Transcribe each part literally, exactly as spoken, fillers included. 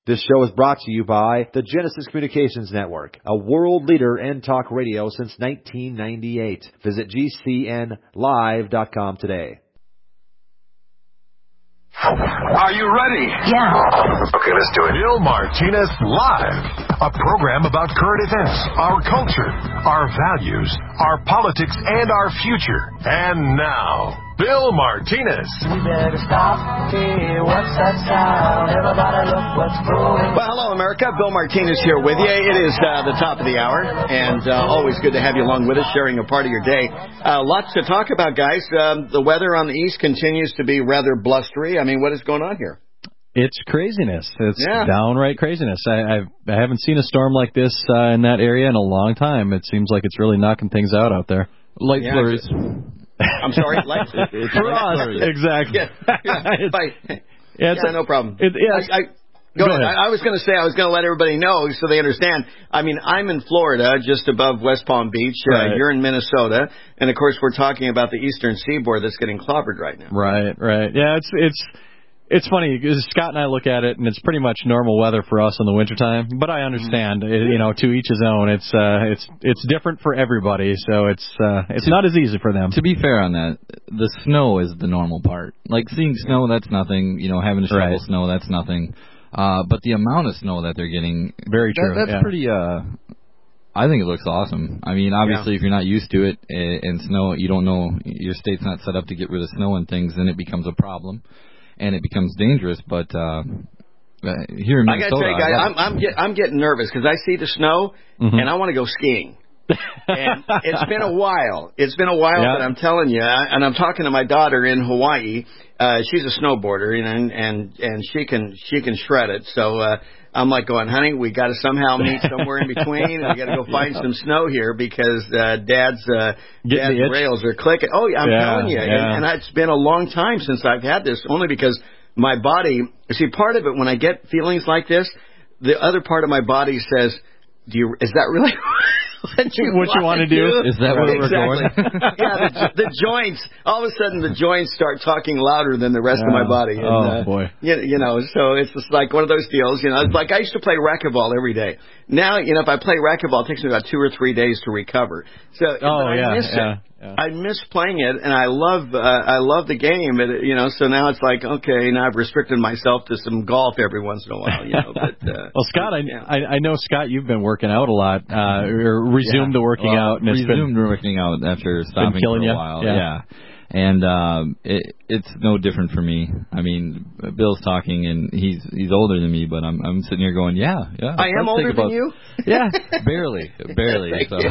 This show is brought to you by the Genesis Communications Network, a world leader in talk radio since nineteen ninety-eight. Visit G C N live dot com today. Are you ready? Yeah. Okay, let's do it. Bill Martinez Live, a program about current events, our culture, our values, our politics, and our future. And now, Bill Martinez. We better stop. Hey, what's that sound? Everybody look what's going on. Well, hello, America. Bill Martinez here with you. It is uh, the top of the hour, and uh, always good to have you along with us, sharing a part of your day. Uh, lots to talk about, guys. Um, the weather on the east continues to be rather blustery. I mean, what is going on here? It's craziness. It's yeah. downright craziness. I, I've, I haven't seen a storm like this uh, in that area in a long time. It seems like it's really knocking things out out there. Light yeah, flurries. I'm sorry, light it's For us, flurries. Exactly. Yeah, yeah, Bye. yeah, yeah no problem. It, yeah, I, I, Go, Go ahead. ahead. I, I was going to say, I was going to let everybody know so they understand. I mean, I'm in Florida, just above West Palm Beach. Right. Uh, you're in Minnesota. And, of course, we're talking about the eastern seaboard that's getting clobbered right now. Right, right. Yeah, it's it's it's funny because Scott and I look at it, and it's pretty much normal weather for us in the wintertime. But I understand, mm-hmm. you know, to each his own. It's uh, it's it's different for everybody, so it's uh, it's not as easy for them. To be fair on that, the snow is the normal part. Like seeing snow, that's nothing. You know, having to shovel right. snow, that's nothing. Uh, but the amount of snow that they're getting, very true. That, that's yeah. pretty. Uh, I think it looks awesome. I mean, obviously, yeah. if you're not used to it and, and snow, you don't know your state's not set up to get rid of snow and things, then it becomes a problem and it becomes dangerous. But uh, here in Minnesota, I gotta tell you guys, I'm I'm, get, I'm getting nervous because I see the snow mm-hmm. and I want to go skiing. And it's been a while. It's been a while, yeah. but I'm telling you, and I'm talking to my daughter in Hawaii. Uh, she's a snowboarder, you know, and and and she can she can shred it. So uh, I'm like going, honey, we got to somehow meet somewhere in between. And we got to go find yeah. some snow here because uh, Dad's uh, Dad's rails are clicking. Oh, yeah, I'm yeah, telling you, yeah. and, and it's been a long time since I've had this. Only because my body. See, part of it when I get feelings like this, the other part of my body says, "Do you? Is that really?" What you, what you want to do? do? Is that where exactly. we're going? yeah, the, the joints. All of a sudden, the joints start talking louder than the rest yeah. of my body. And, oh uh, boy! You, you know, so it's just like one of those deals. You know, it's like I used to play racquetball every day. Now, you know, if I play racquetball, it takes me about two or three days to recover. So, oh I yeah, miss yeah, it. yeah. I miss playing it, and I love, uh, I love the game. And, you know, so now it's like, okay, now I've restricted myself to some golf every once in a while. You know, but uh, well, Scott, I, yeah. I I know Scott, you've been working out a lot, uh, or resumed yeah. to working well, out, and it's resumed been, working out after stopping killing for a you? while. Yeah. yeah. And um, it, it's no different for me. I mean, Bill's talking, and he's he's older than me, but I'm I'm sitting here going, yeah, yeah. I am older about, than you. Yeah, barely, barely. So,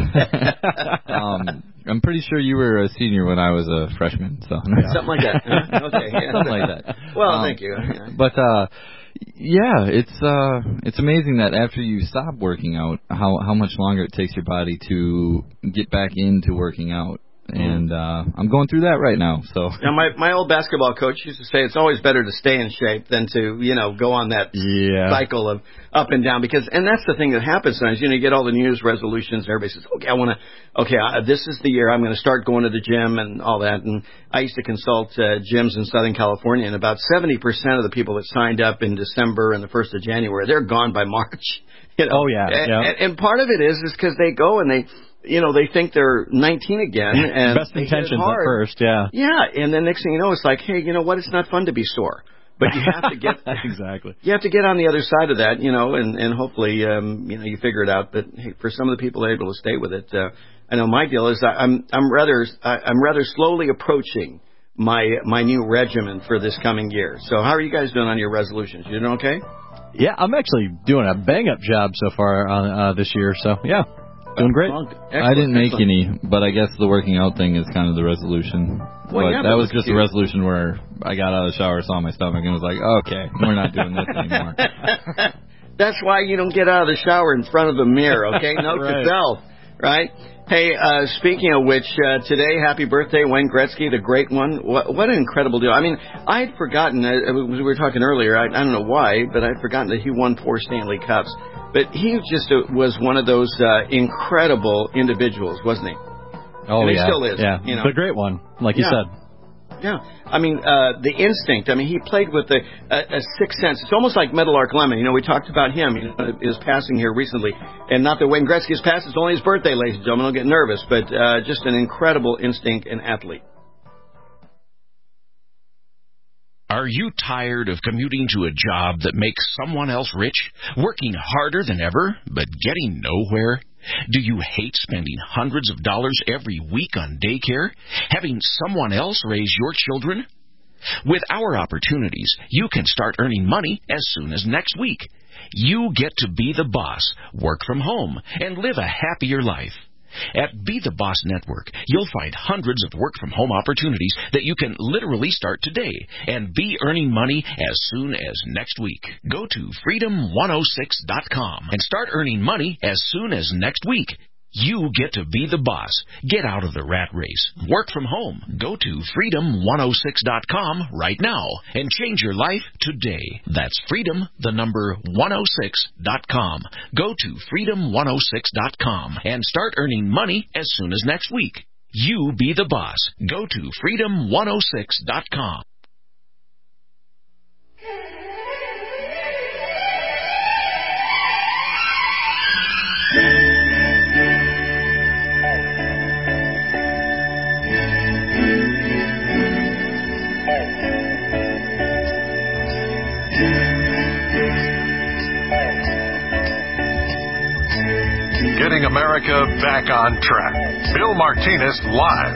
um, I'm pretty sure you were a senior when I was a freshman. So yeah. something like that. Huh? Okay, yeah. something like that. Well, um, thank you. Yeah. But uh, yeah, it's uh, it's amazing that after you stop working out, how how much longer it takes your body to get back into working out. And uh, I'm going through that right now. So now, my my old basketball coach used to say it's always better to stay in shape than to you know go on that yeah. cycle of up and down because and that's the thing that happens sometimes. You know, you get all the news resolutions and everybody says, okay, I want to, okay, I, this is the year I'm going to start going to the gym and all that. And I used to consult uh, gyms in Southern California, and about seventy percent of the people that signed up in December and the first of January, they're gone by March. You know? Oh yeah, and, yeah. And, and part of it is is because they go and they. You know, they think they're nineteen again. And best intentions at first, yeah. Yeah, and then next thing you know, it's like, hey, you know what? It's not fun to be sore. But you have to get exactly. You have to get on the other side of that, you know, and, and hopefully, um, you know, you figure it out. But hey, for some of the people that are able to stay with it, uh, I know my deal is I'm I'm rather I'm rather slowly approaching my my new regimen for this coming year. So how are you guys doing on your resolutions? You doing okay? Yeah, I'm actually doing a bang up job so far on uh, this year. So yeah. Doing great. Excellent, I didn't make excellent. any, but I guess the working out thing is kind of the resolution. Well, but yeah, that but was just you. a resolution where I got out of the shower, saw my stomach, and was like, okay, we're not doing this anymore. That's why you don't get out of the shower in front of the mirror, okay? Note right. to self, right? Hey, uh, speaking of which, uh, today, happy birthday, Wayne Gretzky, the great one. What, what an incredible deal. I mean, I had forgotten, uh, we were talking earlier, I, I don't know why, but I'd forgotten that he won four Stanley Cups. But he just uh, was one of those uh, incredible individuals, wasn't he? Oh, and he yeah. still is. Yeah, you know? the great one, like yeah. you said. Yeah. I mean, uh, the instinct. I mean, he played with a, a, a sixth sense. It's almost like Meadowlark Lemon. You know, we talked about him. You know, is passing here recently. And not that Wayne Gretzky is passed. It's only his birthday, ladies and gentlemen. Don't get nervous. But uh, just an incredible instinct and athlete. Are you tired of commuting to a job that makes someone else rich, working harder than ever, but getting nowhere? Do you hate spending hundreds of dollars every week on daycare, having someone else raise your children? With our opportunities, you can start earning money as soon as next week. You get to be the boss, work from home, and live a happier life. At Be the Boss Network, you'll find hundreds of work-from-home opportunities that you can literally start today and be earning money as soon as next week. Go to freedom one oh six dot com and start earning money as soon as next week. You get to be the boss. Get out of the rat race. Work from home. Go to freedom one oh six dot com right now and change your life today. That's freedom, the number one oh six dot com. Go to freedom one oh six dot com and start earning money as soon as next week. You be the boss. Go to freedom one oh six dot com. Getting America back on track. Bill Martinez live.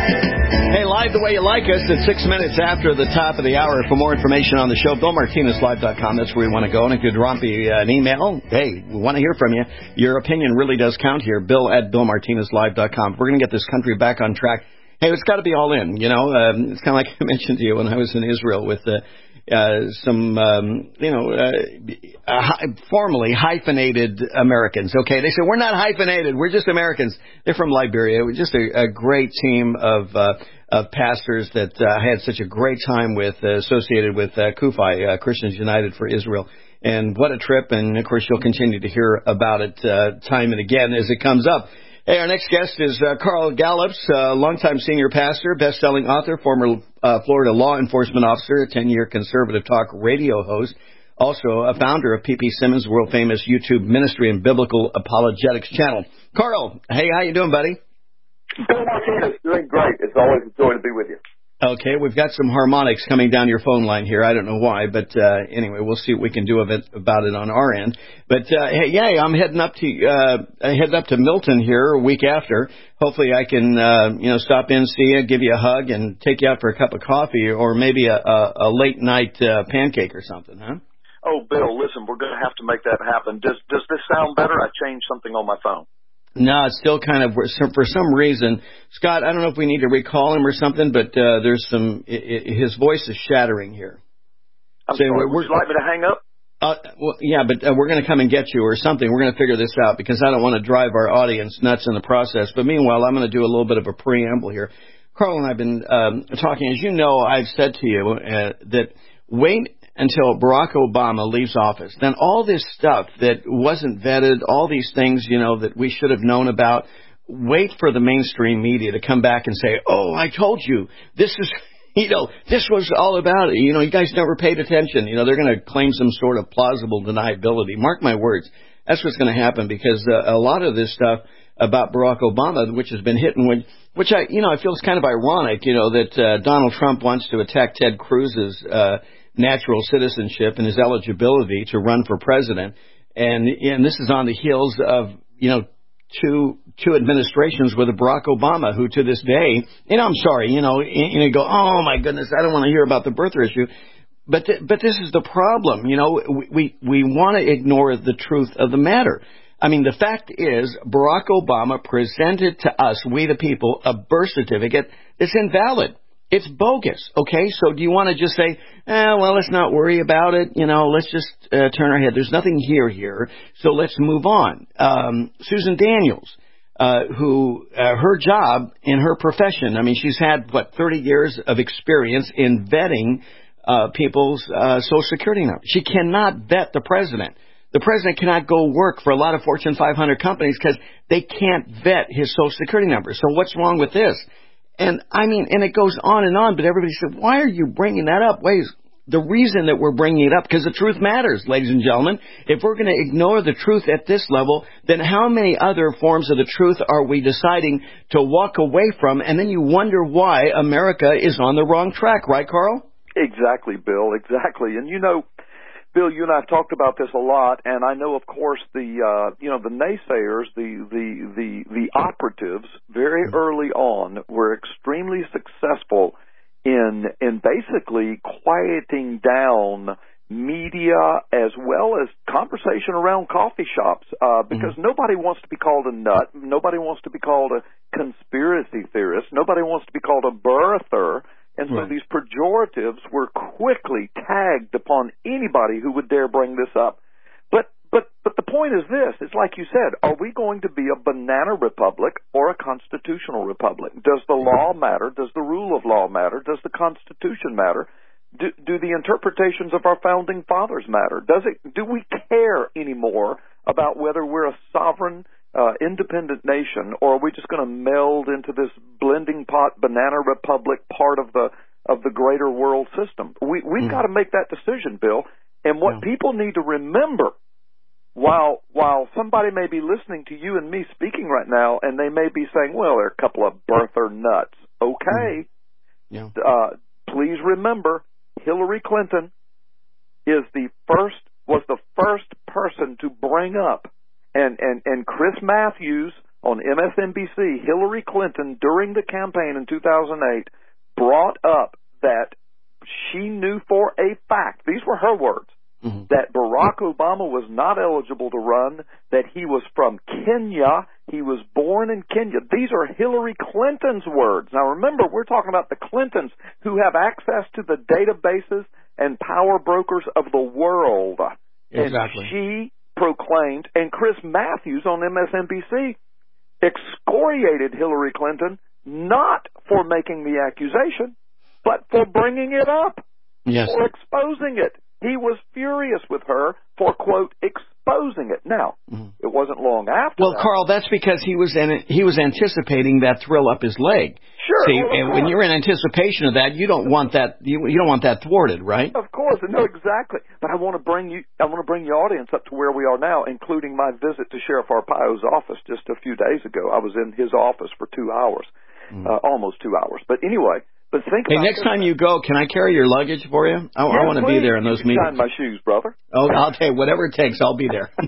Hey, live the way you like us at six minutes after the top of the hour. For more information on the show, bill martinez live dot com. That's where you want to go. And if you drop me an email, hey, we want to hear from you. Your opinion really does count here. Bill at bill martinez live dot com. We're going to get this country back on track. Hey, it's got to be all in. You know, um, it's kind of like I mentioned to you when I was in Israel with the. Uh, some, um, you know, uh, uh, formerly hyphenated Americans. Okay, they said, we're not hyphenated, we're just Americans. They're from Liberia. It was just a, a great team of uh, of pastors that uh, I had such a great time with, uh, associated with uh, CUFI, uh, Christians United for Israel. And what a trip, and of course you'll continue to hear about it uh, time and again as it comes up. Hey, our next guest is uh, Carl Gallups, uh, longtime senior pastor, best-selling author, former uh, Florida law enforcement officer, a ten-year conservative talk radio host, also a founder of P P Simmons' world-famous YouTube ministry and biblical apologetics channel. Carl, hey, how you doing, buddy? Bill Martinez, doing great. It's always a joy to be with you. Okay, we've got some harmonics coming down your phone line here. I don't know why, but uh, anyway, we'll see what we can do of it, about it on our end. But uh, hey, yeah, I'm heading up to uh, heading up to Milton here a week after. Hopefully, I can uh, you know stop in, see you, give you a hug, and take you out for a cup of coffee, or maybe a, a, a late night uh, pancake or something, huh? Oh, Bill, listen, we're going to have to make that happen. Does Does this sound better? I changed something on my phone. No, it's still kind of, for some reason, Scott, I don't know if we need to recall him or something, but uh, there's some, it, it, his voice is shattering here. I'm so sorry, would you like me to hang up? Uh, well, yeah, but uh, we're going to come and get you or something. We're going to figure this out because I don't want to drive our audience nuts in the process. But meanwhile, I'm going to do a little bit of a preamble here. Carl and I have been um, talking. As you know, I've said to you uh, that wait until Barack Obama leaves office. Then all this stuff that wasn't vetted, all these things, you know, that we should have known about, wait for the mainstream media to come back and say, oh, I told you, this is, you know, this was all about it. You know, you guys never paid attention. You know, they're going to claim some sort of plausible deniability. Mark my words. That's what's going to happen because uh, a lot of this stuff about Barack Obama, which has been hitting, with, which I, you know, I feel is kind of ironic, you know, that uh, Donald Trump wants to attack Ted Cruz's uh natural citizenship and his eligibility to run for president. And, and this is on the heels of, you know, two two administrations with a Barack Obama who to this day, you know, I'm sorry, you know, you know, go, oh, my goodness, I don't want to hear about the birther issue. But th- but this is the problem. You know, we, we, we want to ignore the truth of the matter. I mean, the fact is Barack Obama presented to us, we the people, a birth certificate that's invalid. It's bogus, okay? So do you want to just say, eh, well, let's not worry about it. You know, let's just uh, turn our head. There's nothing here here, so let's move on. Um, Susan Daniels, uh, who uh, her job in her profession, I mean, she's had, what, thirty years of experience in vetting uh, people's uh, Social Security numbers. She cannot vet the president. The president cannot go work for a lot of Fortune five hundred companies because they can't vet his Social Security number. So what's wrong with this? And, I mean, and it goes on and on, but everybody said, why are you bringing that up? Wait, the reason that we're bringing it up, because the truth matters, ladies and gentlemen. If we're going to ignore the truth at this level, then how many other forms of the truth are we deciding to walk away from? And then you wonder why America is on the wrong track, right, Carl? Exactly, Bill, exactly. And, you know, Bill, you and I have talked about this a lot, and I know, of course, the uh, you know the naysayers, the the the, the operatives, very early on, were extremely successful in in basically quieting down media as well as conversation around coffee shops, uh, because mm-hmm. nobody wants to be called a nut, nobody wants to be called a conspiracy theorist, nobody wants to be called a birther. And so right. these pejoratives were quickly tagged upon anybody who would dare bring this up. But but but the point is this, it's like you said, are we going to be a banana republic or a constitutional republic? Does the law matter? Does the rule of law matter? Does the Constitution matter? Do, do the interpretations of our founding fathers matter? Does it? Do we care anymore about whether we're a sovereign Uh, independent nation, or are we just going to meld into this blending pot banana republic part of the of the greater world system? We, we've mm. got to make that decision, Bill. And what yeah. people need to remember, while while somebody may be listening to you and me speaking right now, and they may be saying, "Well, they're a couple of birther nuts." Okay, mm. yeah. uh, please remember, Hillary Clinton is the first was the first person to bring up. And, and, and Chris Matthews on M S N B C, Hillary Clinton, during the campaign in two thousand eight, brought up that she knew for a fact, these were her words, mm-hmm. that Barack Obama was not eligible to run, that he was from Kenya, he was born in Kenya. These are Hillary Clinton's words. Now remember, we're talking about the Clintons who have access to the databases and power brokers of the world. Exactly. And she proclaimed, and Chris Matthews on M S N B C excoriated Hillary Clinton not for making the accusation, but for bringing it up, yes. for exposing it. He was furious with her for, quote, exposing it. Now, mm-hmm. it wasn't long after Well, that. Carl, that's because he was in, he was anticipating that thrill up his leg. Sure. See, well, and when you're in anticipation of that, you don't want that you, you don't want that thwarted, right? Of course. No, exactly. But I want to bring you I want to bring your audience up to where we are now, including my visit to Sheriff Arpaio's office just a few days ago. I was in his office for two hours, mm-hmm. uh, almost two hours. But anyway, But think hey, about next this. time you go, can I carry your luggage for you? I, yeah, I want to be there in those you can meetings. Shine my shoes, brother. Oh, I'll tell you, whatever it takes, I'll be there.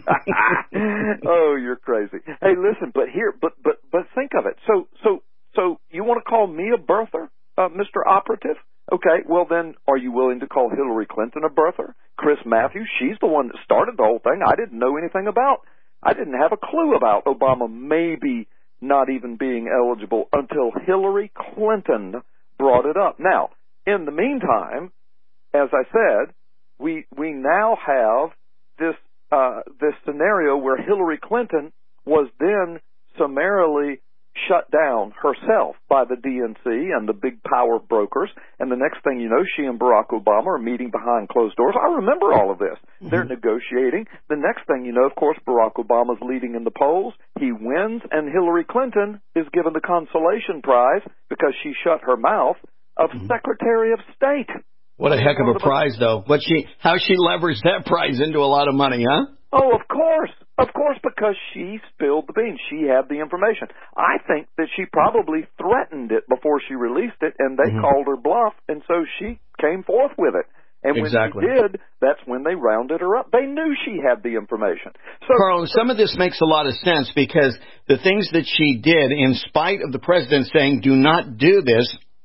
Oh, you're crazy. Hey, listen, but here, but but but think of it. So so so you want to call me a birther, uh, Mister Operative? Okay, well then, are you willing to call Hillary Clinton a birther? Chris Matthews, she's the one that started the whole thing. I didn't know anything about. I didn't have a clue about Obama maybe not even being eligible until Hillary Clinton brought it up. Now, in the meantime, as I said, we we now have this uh, this scenario where Hillary Clinton was then summarily shut down herself by the D N C and the big power brokers, and the next thing you know, she and Barack Obama are meeting behind closed doors. I remember all of this. Mm-hmm. They're negotiating. The next thing you know, of course, Barack Obama's leading in the polls. He wins, and Hillary Clinton is given the consolation prize because she shut her mouth of mm-hmm. Secretary of State. What a heck of a prize, though. But she, how she leveraged that prize into a lot of money, huh? Oh, of course. Of course, because she spilled the beans. She had the information. I think that she probably threatened it before she released it, and they mm-hmm. called her bluff, and so she came forth with it. And exactly. when she did, that's when they rounded her up. They knew she had the information. So, Carl, some of this makes a lot of sense because the things that she did, in spite of the president saying, do not do this,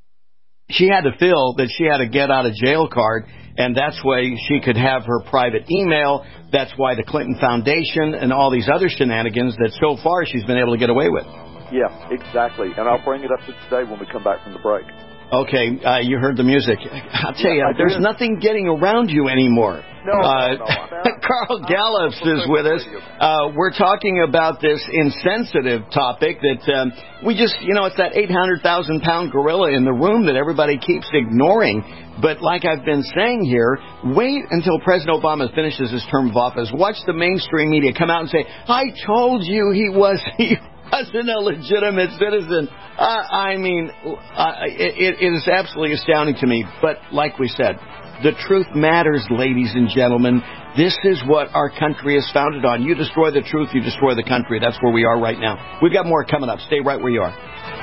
she had to feel that she had a get-out-of-jail card, and that's why she could have her private email. That's why the Clinton Foundation and all these other shenanigans that so far she's been able to get away with. Yeah, exactly. And I'll bring it up to today when we come back from the break. Okay, uh, you heard the music. I'll tell yeah, you, there's nothing getting around you anymore. No, uh, no, no. Carl Gallups is with us. Uh, we're talking about this insensitive topic that um, we just, you know, it's that eight hundred thousand pound gorilla in the room that everybody keeps ignoring. But like I've been saying here, wait until President Obama finishes his term of office. Watch the mainstream media come out and say, I told you he was... He wasn't a legitimate citizen. Uh, I mean, uh, it, it is absolutely astounding to me. But like we said, the truth matters, ladies and gentlemen. This is what our country is founded on. You destroy the truth, you destroy the country. That's where we are right now. We've got more coming up. Stay right where you are.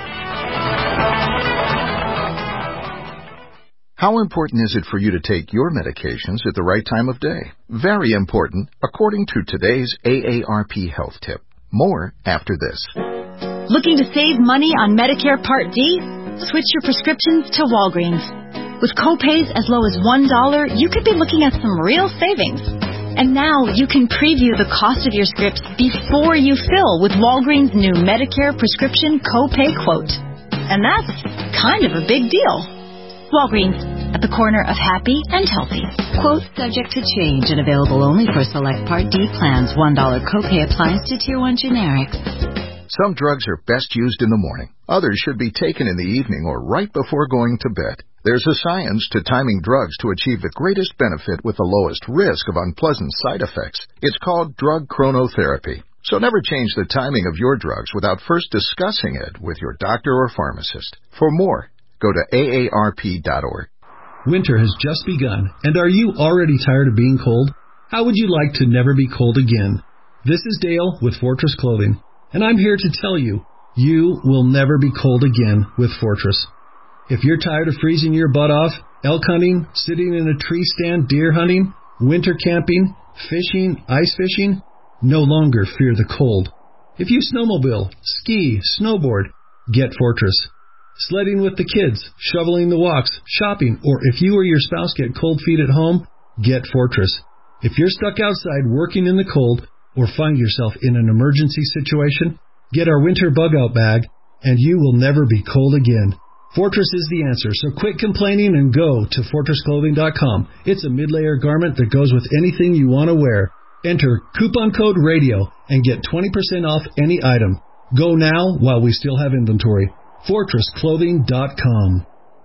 How important is it for you to take your medications at the right time of day? Very important, according to today's A A R P Health Tip. More after this. Looking to save money on Medicare Part D? Switch your prescriptions to Walgreens. With copays as low as one dollar, you could be looking at some real savings. And now you can preview the cost of your scripts before you fill with Walgreens' new Medicare prescription copay quote. And that's kind of a big deal. Walgreens, at the corner of happy and healthy. Quote subject to change and available only for select Part D plans. one dollar copay applies to Tier one generics. Some drugs are best used in the morning. Others should be taken in the evening or right before going to bed. There's a science to timing drugs to achieve the greatest benefit with the lowest risk of unpleasant side effects. It's called drug chronotherapy. So never change the timing of your drugs without first discussing it with your doctor or pharmacist. For more, go to A A R P dot org. Winter has just begun, and are you already tired of being cold? How would you like to never be cold again? This is Dale with Fortress Clothing, and I'm here to tell you, you will never be cold again with Fortress. If you're tired of freezing your butt off, elk hunting, sitting in a tree stand, deer hunting, winter camping, fishing, ice fishing, no longer fear the cold. If you snowmobile, ski, snowboard, get Fortress. Sledding with the kids, shoveling the walks, shopping, or if you or your spouse get cold feet at home, get Fortress. If you're stuck outside working in the cold or find yourself in an emergency situation, get our winter bug-out bag, and you will never be cold again. Fortress is the answer, so quit complaining and go to fortress clothing dot com. It's a mid-layer garment that goes with anything you want to wear. Enter coupon code RADIO and get twenty percent off any item. Go now while we still have inventory. fortress clothing dot com.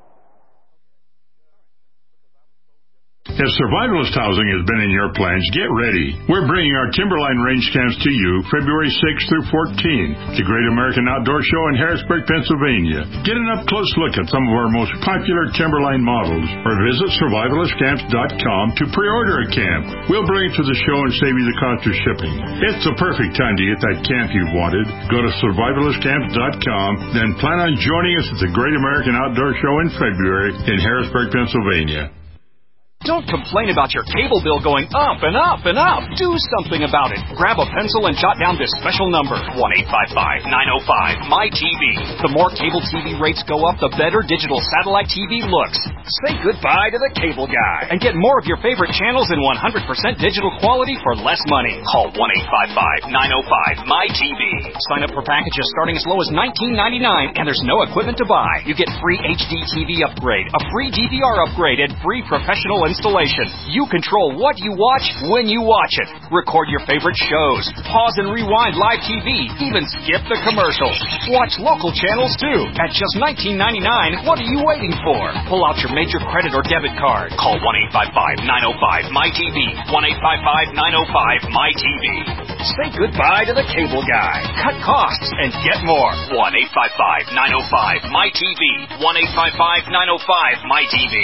If survivalist housing has been in your plans, get ready. We're bringing our Timberline range camps to you February sixth through fourteenth, the Great American Outdoor Show in Harrisburg, Pennsylvania. Get an up-close look at some of our most popular Timberline models, or visit survivalist camps dot com to pre-order a camp. We'll bring it to the show and save you the cost of shipping. It's the perfect time to get that camp you've wanted. Go to survivalist camps dot com, then plan on joining us at the Great American Outdoor Show in February in Harrisburg, Pennsylvania. Don't complain about your cable bill going up and up and up. Do something about it. Grab a pencil and jot down this special number, one eight five five, nine oh five, M Y T V. The more cable T V rates go up, the better digital satellite T V looks. Say goodbye to the cable guy and get more of your favorite channels in one hundred percent digital quality for less money. Call one eight five five, nine oh five, M Y T V. Sign up for packages starting as low as nineteen ninety-nine, and there's no equipment to buy. You get free H D T V upgrade, a free D V R upgrade, and free professional installation. You control what you watch when you watch it. Record your favorite shows. Pause and rewind live T V. Even skip the commercials. Watch local channels too. At just nineteen ninety-nine, what are you waiting for? Pull out your major credit or debit card. Call one eight five five, nine oh five, M Y T V. one eight five five, nine oh five, M Y T V. Say goodbye to the cable guy. Cut costs and get more. one eight five five, nine oh five, M Y T V. one eight five five, nine oh five, M Y T V.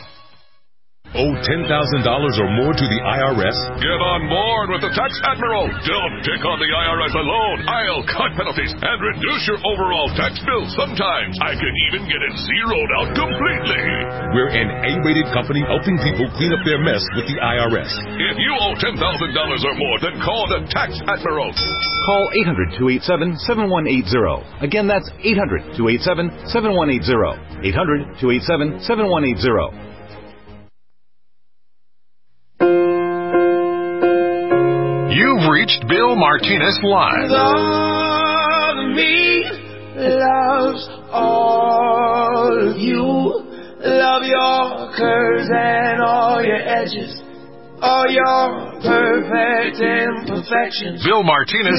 Owe ten thousand dollars or more to the I R S? Get on board with the Tax Admiral. Don't take on the I R S alone. I'll cut penalties and reduce your overall tax bill. Sometimes I can even get it zeroed out completely. We're an A-rated company helping people clean up their mess with the I R S. If you owe ten thousand dollars or more, then call the Tax Admiral. Call eight hundred, two eight seven, seven one eight zero. Again, that's eight hundred, two eight seven, seven one eight zero. eight hundred, two eight seven, seven one eight zero. You've reached Bill Martinez Live. Love me, loves all of you. Love your curves and all your edges, all your perfect imperfections. Bill Martinez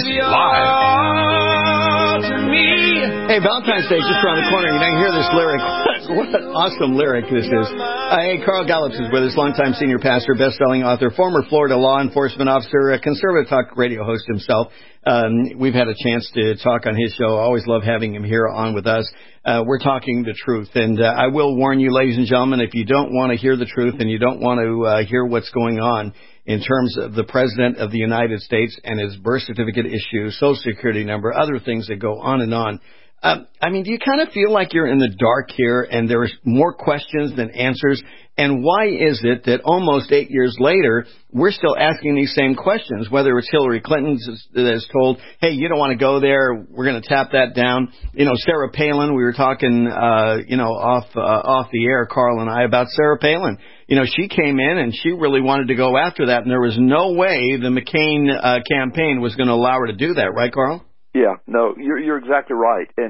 Live. To me. Hey, Valentine's Day is just around the corner. You can hear this lyric. What an awesome lyric this is. Uh, hey, Carl Gallups is with us, longtime senior pastor, best-selling author, former Florida law enforcement officer, a conservative talk radio host himself. Um, we've had a chance to talk on his show. I always love having him here on with us. Uh, we're talking the truth. And uh, I will warn you, ladies and gentlemen, if you don't want to hear the truth and you don't want to uh, hear what's going on in terms of the President of the United States and his birth certificate issue, Social Security number, other things that go on and on, Um, I mean, do you kind of feel like you're in the dark here and there's more questions than answers? And why is it that almost eight years later, we're still asking these same questions, whether it's Hillary Clinton that is told, hey, you don't want to go there, we're going to tap that down. You know, Sarah Palin, we were talking, uh, you know, off uh, off the air, Carl and I, about Sarah Palin. You know, she came in and she really wanted to go after that, and there was no way the McCain uh, campaign was going to allow her to do that, right, Carl? Yeah, no, you're, you're exactly right. And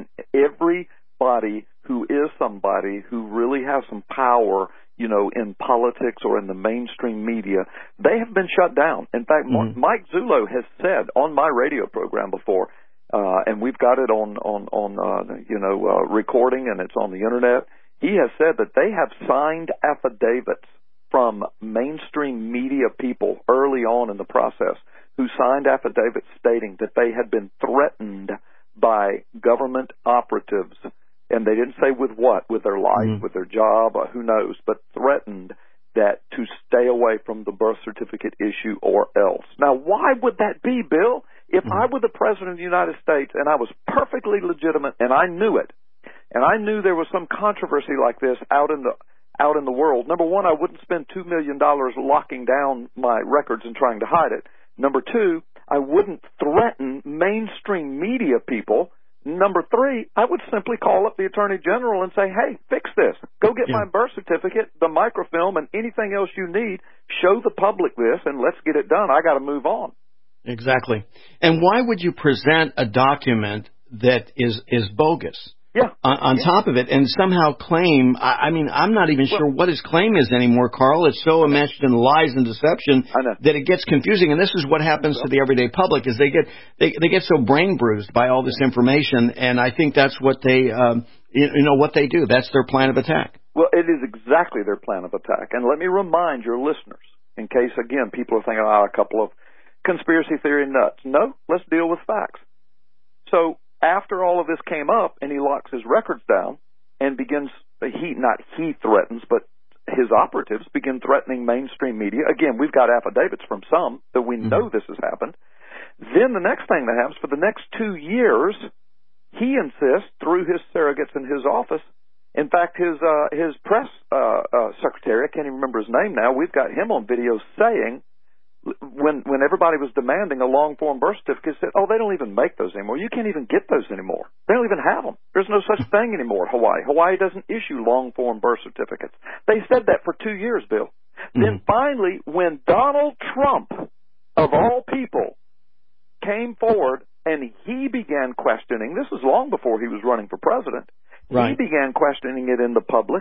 everybody who is somebody who really has some power, you know, in politics or in the mainstream media, they have been shut down. In fact, mm-hmm. Mike Zullo has said on my radio program before, uh, and we've got it on, on, on uh, you know, uh, recording and it's on the Internet. He has said that they have signed affidavits from mainstream media people early on in the process who signed affidavits stating that they had been threatened by government operatives, and they didn't say with what, with their life, mm-hmm. with their job, or who knows, but threatened that to stay away from the birth certificate issue or else. Now, why would that be, Bill? If mm-hmm. I were the President of the United States and I was perfectly legitimate and I knew it, and I knew there was some controversy like this out in the out in the world, number one, I wouldn't spend two million dollars locking down my records and trying to hide it. Number two, I wouldn't threaten mainstream media people. Number three, I would simply call up the Attorney General and say, hey, fix this. Go get yeah. my birth certificate, the microfilm, and anything else you need. Show the public this, and let's get it done. I got to move on. Exactly. And why would you present a document that is, is bogus? Yeah. On, on yeah. top of it, and somehow claim, I, I mean, I'm not even well, sure what his claim is anymore, Carl. It's so enmeshed in lies and deception that it gets confusing. And this is what happens to the everyday public is they get they, they get so brain bruised by all this information, and I think that's what they, um, you, you know, what they do. That's their plan of attack. Well, it is exactly their plan of attack. And let me remind your listeners, in case, again, people are thinking, oh, a couple of conspiracy theory nuts. No, let's deal with facts. So, after all of this came up and he locks his records down and begins, he, not he threatens, but his operatives begin threatening mainstream media. Again, we've got affidavits from some that we know mm-hmm. this has happened. Then the next thing that happens, for the next two years, he insists through his surrogates in his office. In fact, his, uh, his press, uh, uh, secretary, I can't even remember his name now, we've got him on video saying, When when everybody was demanding a long-form birth certificate, said, oh, they don't even make those anymore. You can't even get those anymore. They don't even have them. There's no such thing anymore, Hawaii. Hawaii doesn't issue long-form birth certificates. They said that for two years, Bill. Mm-hmm. Then finally, when Donald Trump, of all people, came forward and he began questioning, this was long before he was running for president, right. he began questioning it in the public.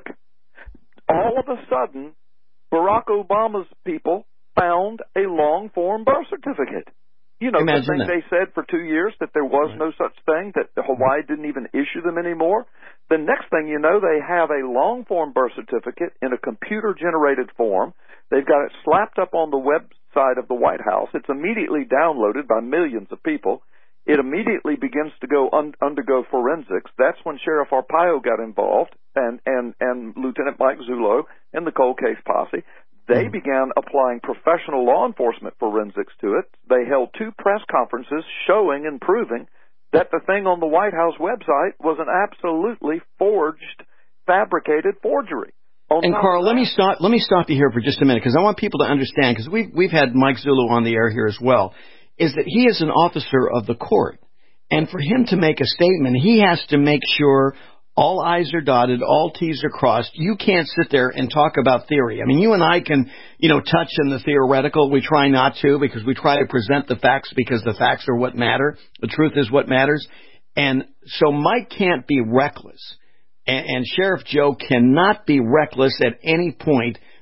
All of a sudden, Barack Obama's people found a long-form birth certificate. You know, Imagine the thing that. they said for two years, that there was right. no such thing, that Hawaii didn't even issue them anymore. The next thing you know, they have a long-form birth certificate in a computer-generated form. They've got it slapped up on the website of the White House. It's immediately downloaded by millions of people. It immediately begins to go un- undergo forensics. That's when Sheriff Arpaio got involved, and, and, and Lieutenant Mike Zullo and the cold case posse. They began applying professional law enforcement forensics to it. They held two press conferences showing and proving that the thing on the White House website was an absolutely forged, fabricated forgery. On and Carl, let me stop. Let me stop you here for just a minute because I want people to understand because we've we've had Mike Zullo on the air here as well. Is that he is an officer of the court, and for him to make a statement, he has to make sure all I's are dotted, all T's are crossed. You can't sit there and talk about theory. I mean, you and I can, you know, touch in the theoretical. We try not to because we try to present the facts because the facts are what matter. The truth is what matters. And so Mike can't be reckless. And, and Sheriff Joe cannot be reckless at any point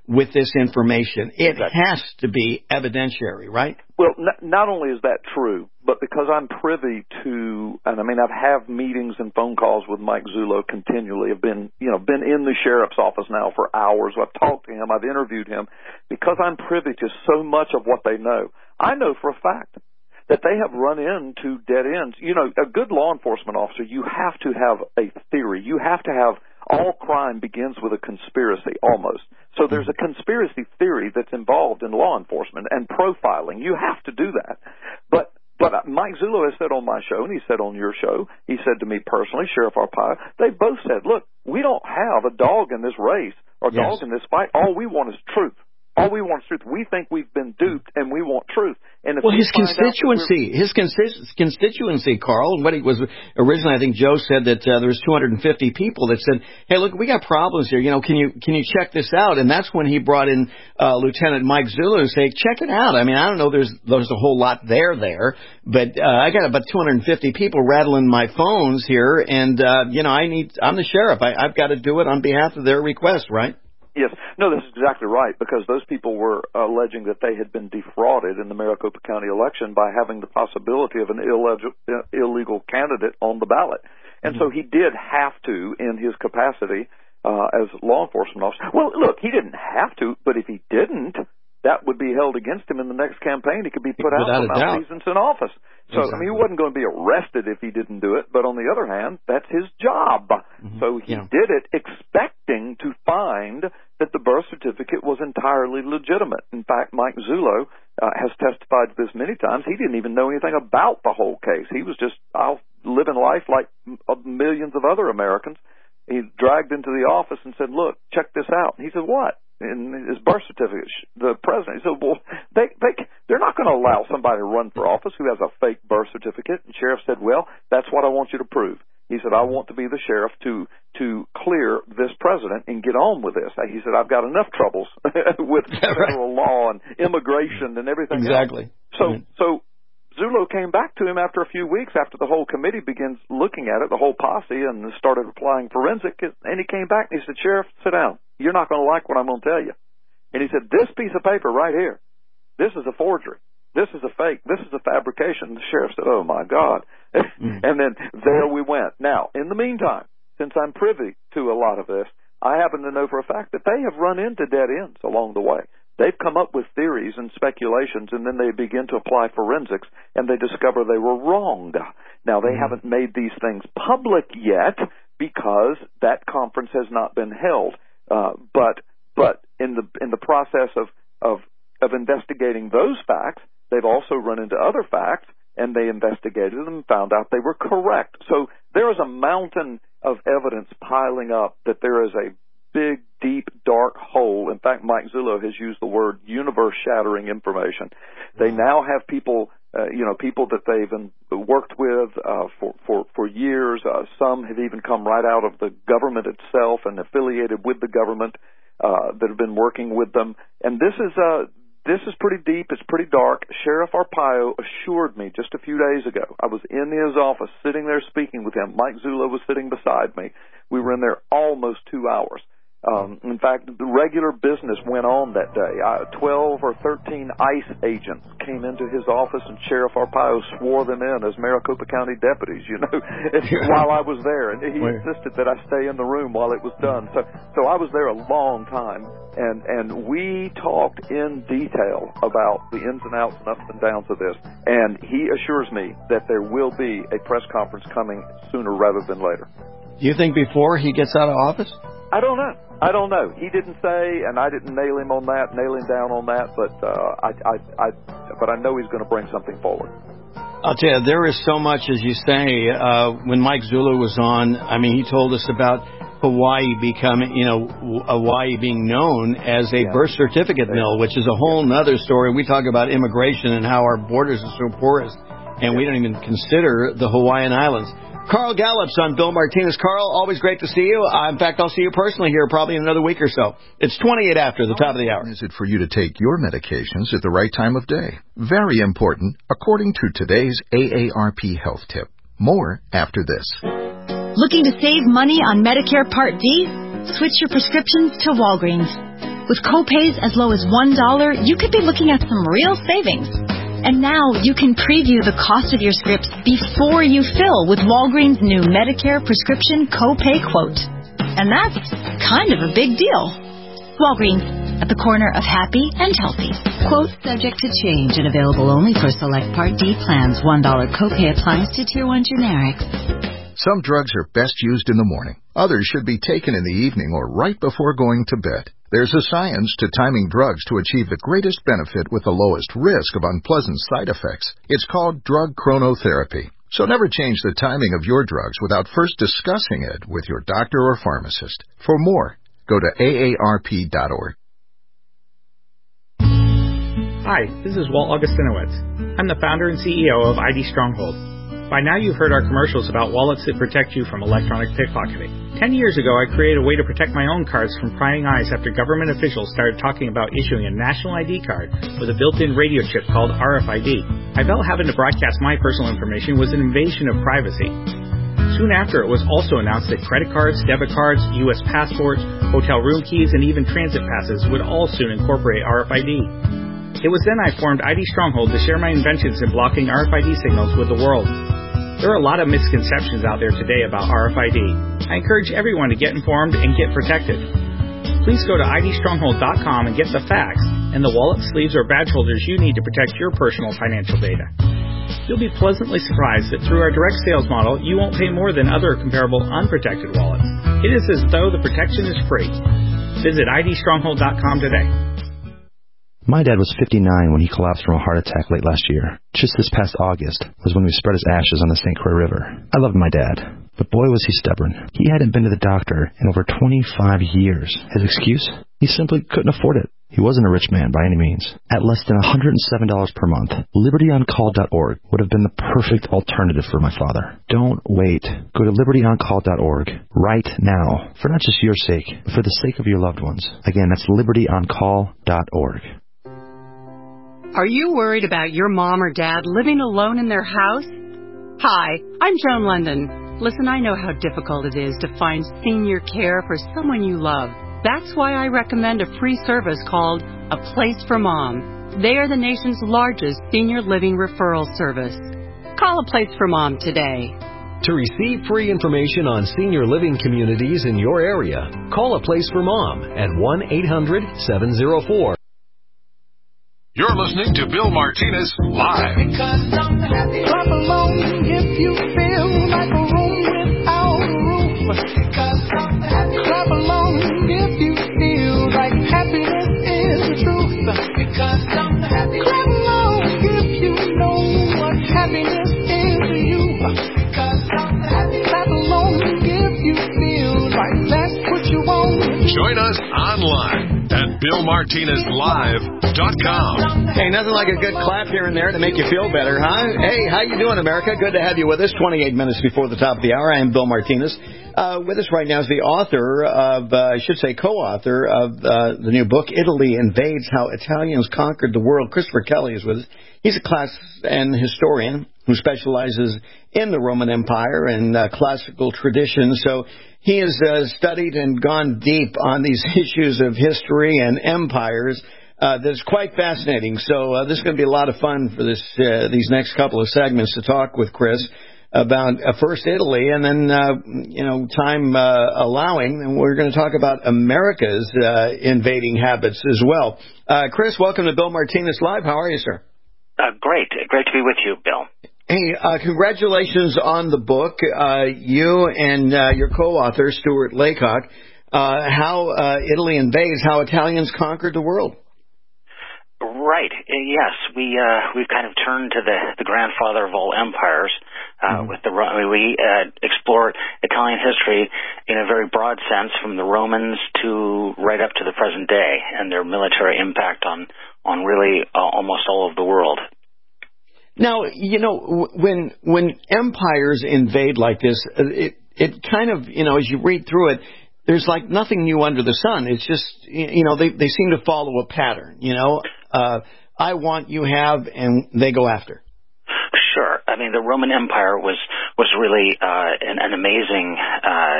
with this information. It exactly. has to be evidentiary, right? Well, n- not only is that true, but because I'm privy to, and I mean, I've had meetings and phone calls with Mike Zullo continually. I've been, you know, been in the sheriff's office now for hours. I've talked to him. I've interviewed him. Because I'm privy to so much of what they know, I know for a fact that they have run into dead ends. You know, a good law enforcement officer, you have to have a theory. You have to have, all crime begins with a conspiracy, almost. So there's a conspiracy theory that's involved in law enforcement and profiling. You have to do that. But But Mike Zullo has said on my show, and he said on your show, he said to me personally, Sheriff Arpaio, they both said, look, we don't have a dog in this race or yes. dog in this fight. All we want is truth. All we want is truth. We think we've been duped, and we want truth. And if well, we his constituency, his constituency, Carl, and what he was originally, I think Joe said that uh, there was two hundred fifty people that said, "Hey, look, we got problems here. You know, can you can you check this out?" And that's when he brought in uh, Lieutenant Mike Zullo to say, "Check it out." I mean, I don't know, there's there's a whole lot there there, but uh, I got about two hundred fifty people rattling my phones here, and uh, you know, I need I'm the sheriff. I, I've got to do it on behalf of their request, right? Yes. No, that's exactly right, because those people were alleging that they had been defrauded in the Maricopa County election by having the possibility of an illeg- illegal candidate on the ballot. And mm-hmm. so he did have to, in his capacity uh, as law enforcement officer. Well, look, he didn't have to, but if he didn't, that would be held against him in the next campaign. He could be put out for malfeasance in office. So, exactly. I mean, he wasn't going to be arrested if he didn't do it, but on the other hand, that's his job. Mm-hmm. So he yeah. did it expecting to find that the birth certificate was entirely legitimate. In fact, Mike Zullo uh, has testified to this many times. He didn't even know anything about the whole case. He was just out living life like millions of other Americans. He dragged into the office and said, look, check this out. And he said, what? In his birth certificate, the president, he said, well, they, they, they're not going to allow somebody to run for office who has a fake birth certificate. And sheriff said, well, that's what I want you to prove. He said, I want to be the sheriff to to clear this president and get on with this. He said, I've got enough troubles with federal law and immigration and everything exactly. else. So, mm-hmm. so Zullo came back to him after a few weeks, after the whole committee begins looking at it, the whole posse, and started applying forensic, and he came back and he said, Sheriff, sit down. You're not going to like what I'm going to tell you. And he said, this piece of paper right here, this is a forgery. This is a fake. This is a fabrication. The sheriff said, oh, my God. Mm. And then there we went. Now, in the meantime, since I'm privy to a lot of this, I happen to know for a fact that they have run into dead ends along the way. They've come up with theories and speculations, and then they begin to apply forensics, and they discover they were wronged. Now, they mm. haven't made these things public yet because that conference has not been held. Uh, but but in the in the process of, of of investigating those facts, they've also run into other facts, and they investigated them and found out they were correct. So there is a mountain of evidence piling up that there is a big, deep, dark hole. In fact, Mike Zullo has used the word universe-shattering information. They now have people, uh, you know, people that they've been, worked with uh, for, for, for years. Uh, some have even come right out of the government itself and affiliated with the government uh, that have been working with them. And this is uh, this is pretty deep. It's pretty dark. Sheriff Arpaio assured me just a few days ago. I was in his office sitting there speaking with him. Mike Zullo was sitting beside me. We were in there almost two hours. Um, in fact, the regular business went on that day. Uh, twelve or thirteen ICE agents came into his office, and Sheriff Arpaio swore them in as Maricopa County deputies, you know, while I was there. And he Where? insisted that I stay in the room while it was done. So, so I was there a long time, and, and we talked in detail about the ins and outs and ups and downs of this. And he assures me that there will be a press conference coming sooner rather than later. Do you think before he gets out of office? I don't know. I don't know. He didn't say, and I didn't nail him on that, nail him down on that, but uh, I, I, I, but I know he's going to bring something forward. I'll tell you, there is so much, as you say. Uh, when Mike Zullo was on, I mean, he told us about Hawaii becoming, you know, Hawaii being known as a yeah. birth certificate mill, which is a whole other story. We talk about immigration and how our borders are so porous, and yeah. we don't even consider the Hawaiian Islands. Carl Gallup's on Bill Martinez. Carl, always great to see you. Uh, in fact, I'll see you personally here probably in another week or so. It's twenty-eight after the top of the hour. Is it for you to take your medications at the right time of day? Very important, according to today's A A R P health tip. More after this. Looking to save money on Medicare Part D? Switch your prescriptions to Walgreens. With copays as low as one dollar, you could be looking at some real savings. And now you can preview the cost of your scripts before you fill with Walgreens' new Medicare prescription copay quote. And that's kind of a big deal. Walgreens, at the corner of happy and healthy. Quote subject to change and available only for select Part D plans. one dollar copay applies to Tier one generics. Some drugs are best used in the morning. Others should be taken in the evening or right before going to bed. There's a science to timing drugs to achieve the greatest benefit with the lowest risk of unpleasant side effects. It's called drug chronotherapy. So never change the timing of your drugs without first discussing it with your doctor or pharmacist. For more, go to A A R P dot org. Hi, this is Walt Augustinowitz. I'm the founder and C E O of I D Stronghold. By now you've heard our commercials about wallets that protect you from electronic pickpocketing. Ten years ago, I created a way to protect my own cards from prying eyes after government officials started talking about issuing a national I D card with a built-in radio chip called R F I D. I felt having to broadcast my personal information was an invasion of privacy. Soon after, it was also announced that credit cards, debit cards, U S passports, hotel room keys, and even transit passes would all soon incorporate R F I D. It was then I formed I D Stronghold to share my inventions in blocking R F I D signals with the world. There are a lot of misconceptions out there today about R F I D. I encourage everyone to get informed and get protected. Please go to I D stronghold dot com and get the facts and the wallet, sleeves, or badge holders you need to protect your personal financial data. You'll be pleasantly surprised that through our direct sales model, you won't pay more than other comparable unprotected wallets. It is as though the protection is free. Visit I D stronghold dot com today. My dad was fifty-nine when he collapsed from a heart attack late last year. Just this past August was when we spread his ashes on the Saint Croix River. I loved my dad, but boy was he stubborn. He hadn't been to the doctor in over twenty-five years. His excuse? He simply couldn't afford it. He wasn't a rich man by any means. At less than one hundred seven dollars per month, liberty on call dot org would have been the perfect alternative for my father. Don't wait. Go to liberty on call dot org right now, for not just your sake, but for the sake of your loved ones. Again, that's liberty on call dot org. Are you worried about your mom or dad living alone in their house? Hi, I'm Joan London. Listen, I know how difficult it is to find senior care for someone you love. That's why I recommend a free service called A Place for Mom. They are the nation's largest senior living referral service. Call A Place for Mom today. To receive free information on senior living communities in your area, call A Place for Mom at one eight hundred seven oh four. You're listening to Bill Martinez Live. Clap along if you feel like a room without a roof. Clap along if you feel like happiness is the truth. Clap along if you know what happiness is to you. Clap along if you feel like that's what you want. Join us online at bill martinez live dot com. Hey, nothing like a good clap here and there to make you feel better, huh? Hey, how you doing, America? Good to have you with us. twenty-eight minutes before the top of the hour. I am Bill Martinez. Uh, with us right now is the author of, uh, I should say co-author of uh, the new book, Italy Invades, How Italians Conquered the World. Christopher Kelly is with us. He's a class and historian who specializes in the Roman Empire and uh, classical tradition. So he has uh, studied and gone deep on these issues of history and empires. Uh, that's quite fascinating. So uh, this is going to be a lot of fun for this uh, these next couple of segments to talk with Chris about uh, first Italy, and then, uh, you know, time uh, allowing, and we're going to talk about America's uh, invading habits as well. Uh, Chris, welcome to Bill Martinez Live. How are you, sir? Uh, great. Great to be with you, Bill. Hey, uh, congratulations on the book. Uh, you and uh, your co-author, Stuart Laycock, uh, How uh, Italy Invades, How Italians Conquered the World. Right. Yes, we uh, we've kind of turned to the, the grandfather of all empires. Uh, mm-hmm. With the we uh, explore Italian history in a very broad sense, from the Romans to right up to the present day, and their military impact on on really uh, almost all of the world. Now, you know, when when empires invade like this, it it kind of, you know, as you read through it, there's like nothing new under the sun. It's just, you know, they they seem to follow a pattern. You know, uh, I want, you have, and they go after. Sure. I mean, the Roman Empire was was really uh, an, an amazing uh,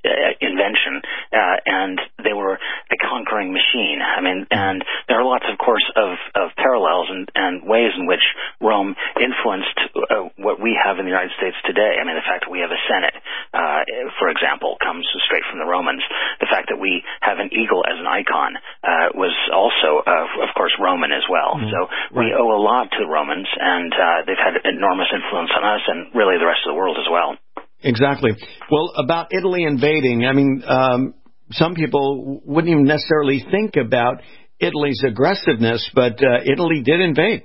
uh, invention, uh, and they were a conquering machine. I mean, and there are lots, of course, of, of parallels and, and ways in which Rome influenced uh, what we have in the United States today. I mean, the fact that we have a Senate, uh, for example, comes straight from the Romans. The fact that we have an eagle as an icon uh, was also, uh, of course, Roman as well. Mm-hmm. So we owe a lot to the Romans, and uh, they've had enormous influence on us and really the rest of the world as well. Exactly. Well, about Italy invading, I mean, um, some people wouldn't even necessarily think about Italy's aggressiveness, but uh, Italy did invade.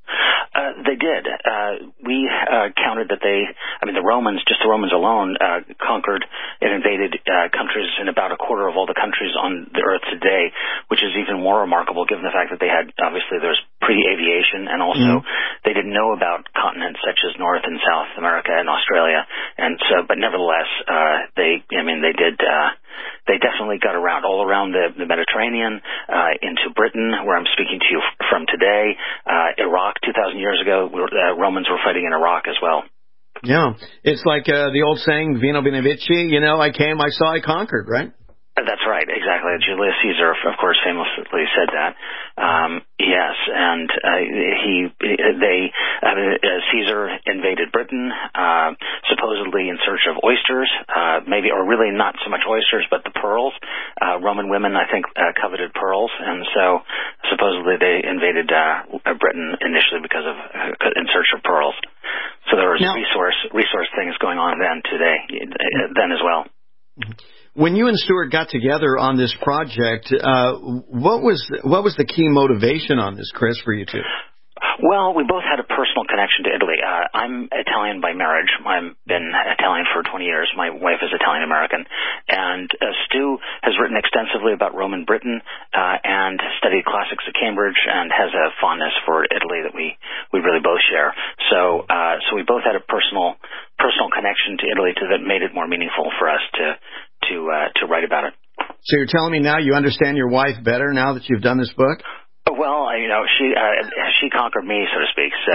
Uh, they did. Uh, we uh, counted that they, I mean, the Romans, just the Romans alone, uh, conquered and invaded uh, countries in about a quarter of all the countries on the earth today, which is even more remarkable given the fact that they had, obviously, there's pre-aviation, and also mm-hmm. they didn't know about continents such as North and South America and Australia, and so, but nevertheless, uh, they, I mean, they did, uh, they definitely got around, all around the, the Mediterranean, uh, into Britain, where I'm speaking to you f- from today, uh, Iraq, two thousand years ago, we were, uh, Romans were fighting in Iraq as well. Yeah, it's like uh, the old saying, Vino Vino Vici, you know, I came, I saw, I conquered, right? That's right, exactly. Julius Caesar, of course, famously said that. Um, yes, and uh, he, they, uh, Caesar invaded Britain, uh, supposedly in search of oysters, uh, maybe, or really not so much oysters, but the pearls. Uh, Roman women, I think, uh, coveted pearls, and so supposedly they invaded uh, Britain initially because of uh, in search of pearls. So there was now, resource resource things going on then today, then as well. When you and Stuart got together on this project, uh, what was what was the key motivation on this, Chris, for you two? Well, we both had a personal connection to Italy. Uh, I'm Italian by marriage. I've been Italian for twenty years. My wife is Italian-American. And uh, Stu has written extensively about Roman Britain uh, and studied classics at Cambridge and has a fondness for Italy that we, we really both share. So uh, so we both had a personal personal connection to Italy to, that made it more meaningful for us to to uh, to write about it. So you're telling me now you understand your wife better now that you've done this book? Well, you know, she uh, she conquered me, so to speak. So,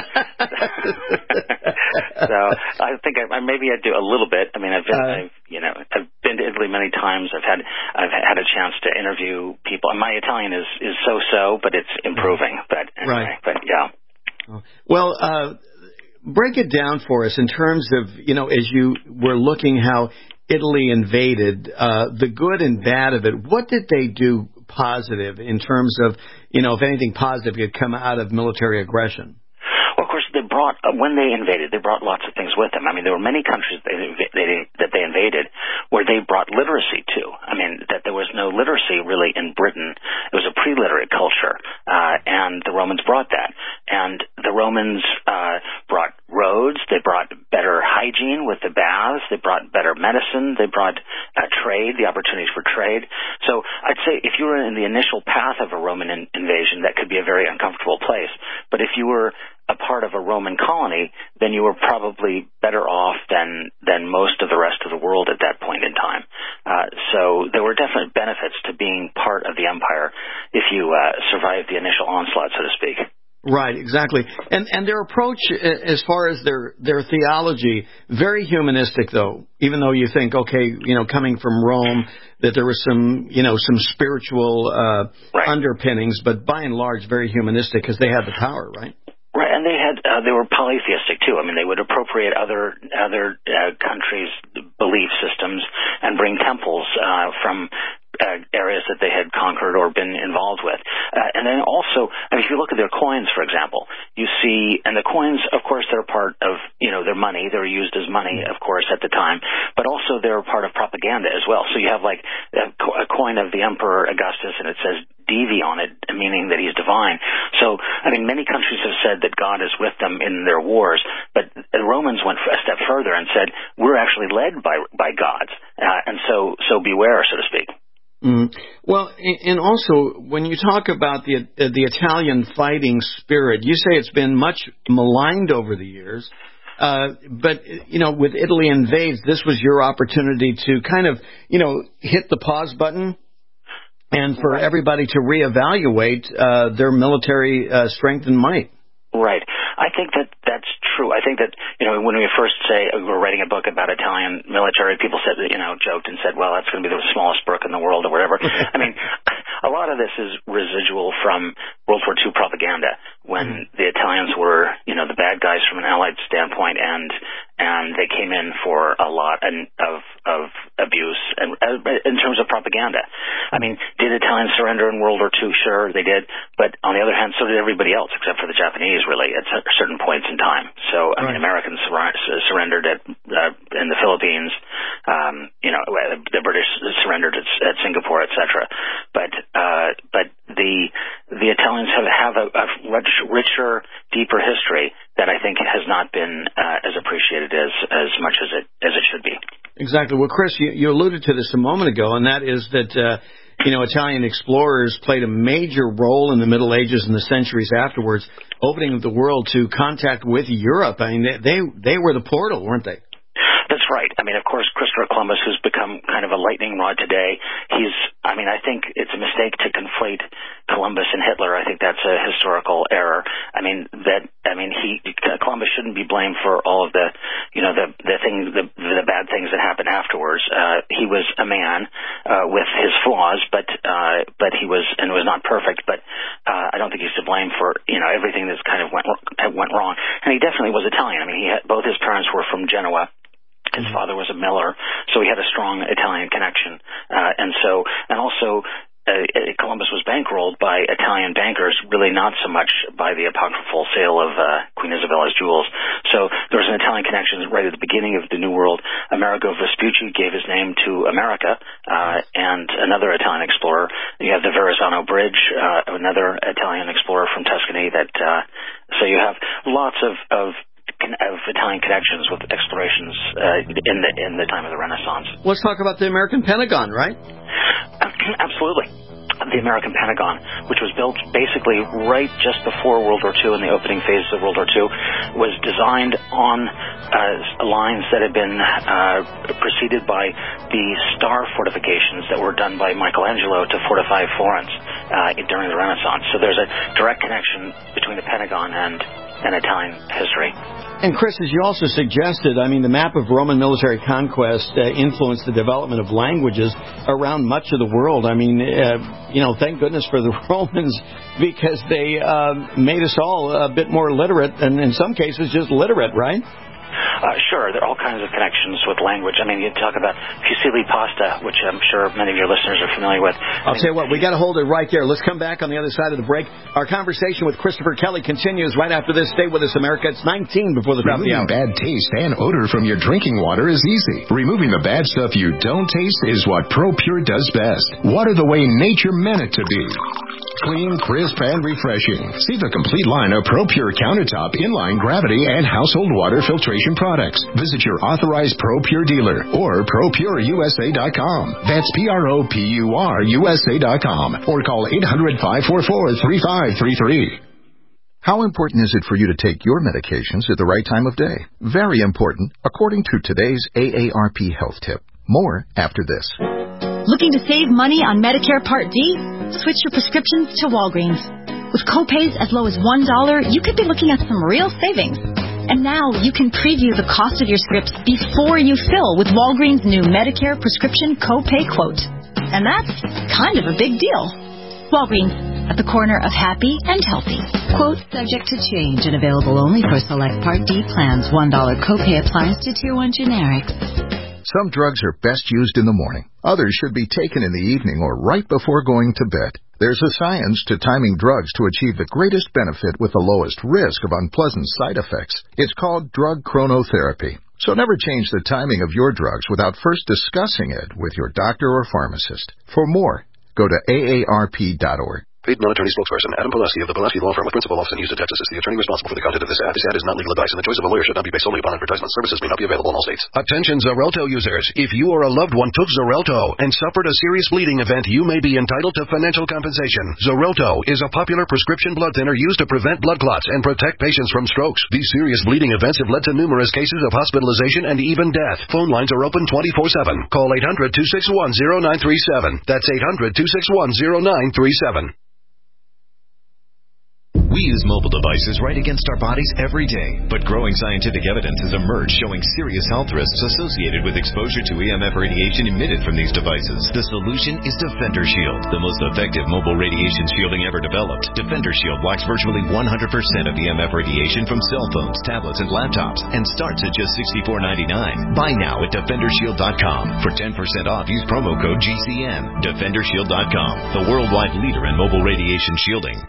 so I think I, maybe I do a little bit. I mean, I've been, uh, I've, you know, I've been to Italy many times. I've had I've had a chance to interview people. And my Italian is is so-so, but it's improving. But anyway, right. But yeah. Well, uh, break it down for us in terms of, you know, as you were looking how Italy invaded, uh, the good and bad of it. What did they do positive in terms of, you know, if anything positive could come out of military aggression? Well, of course, they brought, uh, when they invaded, they brought lots of things with them. I mean, there were many countries they, they, that they invaded where they brought literacy to. I mean, that there was no literacy really in Britain. It was a pre-literate culture, uh, and the Romans brought that. And the Romans uh, brought roads, they brought better hygiene with the baths, they brought better medicine, they brought uh, trade, the opportunities for trade. So I'd say if you were in the initial path of a Roman in- invasion, that could be a very uncomfortable place. But if you were a part of a Roman colony, then you were probably better off than than most of the rest of the world at that point in time. Uh, so there were definite benefits to being part of the empire if you uh, survived the initial onslaught, so to speak. Right, exactly. And and their approach as far as their their theology, very humanistic though, even though you think, okay, you know, coming from Rome, that there was some, you know, some spiritual uh, right. underpinnings, but by and large very humanistic because they had the power, right? Right, and they had uh, they were polytheistic too. I mean, they would appropriate other other uh, countries' belief systems and bring temples uh, from uh, areas that they had conquered or been involved with. Uh, and then also, I mean, if you look at their coins, for example, you see, and the coins, of course, they're part of, you know, their money. They're used as money, of course, at the time, but also they're part of propaganda as well. So you have like a, co- a coin of the Emperor Augustus, and it says Divi on it, meaning that he's divine. So, I mean, many countries have said that God is with them in their wars, but the Romans went a step further and said, we're actually led by by gods, uh, and so so beware, so to speak. Mm. Well, and also when you talk about the uh, the Italian fighting spirit, you say it's been much maligned over the years. Uh, but, you know, with Italy invades, this was your opportunity to kind of, you know, hit the pause button and for everybody to reevaluate uh, their military uh, strength and might. Right. I think that that's true. I think that, you know, when we first say we were writing a book about Italian military, people said, you know, joked and said, well, that's going to be the smallest brook in the world or whatever. I mean, a lot of this is residual from World War Two propaganda when mm-hmm. the Italians were, you know, the bad guys from an Allied standpoint, and and they came in for a lot of of abuse and uh, in terms of propaganda. I mean, did Italians surrender in World War Two? Sure, they did. But on the other hand, so did everybody else except for the Japanese, really, at certain points in time. So, I right. mean, Americans sur- surrendered at, uh, in the Philippines. Um, you know, the British surrendered at, at Singapore, et cetera. But uh, but the the Italians have have a, a much richer, deeper history that I think has not been uh, as appreciated as as much as it as it should be. Exactly. Well, Chris, you, you alluded to this a moment ago, and that is that. Uh, You know, Italian explorers played a major role in the Middle Ages and the centuries afterwards, opening the world to contact with Europe. I mean, they they, they were the portal, weren't they? That's right. I mean, of course, Christopher Columbus, who's become kind of a lightning rod today, he's, I mean, I think it's a mistake to conflate Columbus and Hitler. I think that's a historical error. I mean, that, I mean, he, Columbus shouldn't be blamed for all of the, you know, the, the things, the, the bad things that happened afterwards. Uh, he was a man, uh, with his flaws, but, uh, but he was, and was not perfect, but, uh, I don't think he's to blame for, you know, everything that's kind of went, went wrong. And he definitely was Italian. I mean, he had, both his parents were from Genoa. His father was a miller, so he had a strong Italian connection. Uh, and so, and also, uh, Columbus was bankrolled by Italian bankers, really not so much by the apocryphal sale of uh, Queen Isabella's jewels. So there was an Italian connection right at the beginning of the New World. Amerigo Vespucci gave his name to America, uh, and another Italian explorer. You have the Verrazano Bridge, uh, another Italian explorer from Tuscany. That uh, so you have lots of, of of Italian connections with explorations uh, in the in the time of the Renaissance. Let's talk about the American Pentagon, right? Absolutely. The American Pentagon, which was built basically right just before World War Two in the opening phases of World War Two, was designed on uh, lines that had been uh, preceded by the star fortifications that were done by Michelangelo to fortify Florence uh, during the Renaissance. So there's a direct connection between the Pentagon and and Italian history. And Chris, as you also suggested, I mean, the map of Roman military conquest uh, influenced the development of languages around much of the world. I mean, uh, you know, thank goodness for the Romans, because they uh, made us all a bit more literate, and in some cases just literate, right? Uh, sure, there are all kinds of connections with language. I mean, you talk about fusilli pasta, which I'm sure many of your listeners are familiar with. I'll I mean, tell you what, we got to hold it right there. Let's come back on the other side of the break. Our conversation with Christopher Kelly continues right after this. Stay with us, America. It's nineteen before the top of the hour. Removing bad taste and odor from your drinking water is easy. Removing the bad stuff you don't taste is what ProPure does best. Water the way nature meant it to be. Clean, crisp, and refreshing. See the complete line of ProPure countertop, inline gravity, and household water filtration products. Visit your authorized ProPure dealer or Pro Pure U S A dot com. That's P R O P U R U S A dot com. Or call eight hundred, five four four, three five three three. How important is it for you to take your medications at the right time of day? Very important, according to today's A A R P Health Tip. More after this. Looking to save money on Medicare Part D? Switch your prescriptions to Walgreens. With copays as low as one dollar, you could be looking at some real savings. And now you can preview the cost of your scripts before you fill with Walgreens' new Medicare prescription copay quote. And that's kind of a big deal. Walgreens, at the corner of happy and healthy. Quote subject to change and available only for select Part D plans. one dollar copay applies to tier one generics. Some drugs are best used in the morning. Others should be taken in the evening or right before going to bed. There's a science to timing drugs to achieve the greatest benefit with the lowest risk of unpleasant side effects. It's called drug chronotherapy. So never change the timing of your drugs without first discussing it with your doctor or pharmacist. For more, go to A A R P dot org. Paid non-attorney spokesperson Adam Pulaski of the Pulaski Law Firm with principal office in Houston, Texas, is the attorney responsible for the content of this ad. This ad is not legal advice, and the choice of a lawyer should not be based solely upon advertisement. Services may not be available in all states. Attention Xarelto users. If you or a loved one took Xarelto and suffered a serious bleeding event, you may be entitled to financial compensation. Xarelto is a popular prescription blood thinner used to prevent blood clots and protect patients from strokes. These serious bleeding events have led to numerous cases of hospitalization and even death. Phone lines are open twenty-four seven. Call eight hundred, two six one, zero nine three seven. That's eight hundred, two six one, zero nine three seven. We use mobile devices right against our bodies every day, but growing scientific evidence has emerged showing serious health risks associated with exposure to E M F radiation emitted from these devices. The solution is Defender Shield, the most effective mobile radiation shielding ever developed. Defender Shield blocks virtually one hundred percent of E M F radiation from cell phones, tablets, and laptops, and starts at just sixty-four ninety-nine. Buy now at defender shield dot com. For ten percent off, use promo code G C N. defender shield dot com, the worldwide leader in mobile radiation shielding.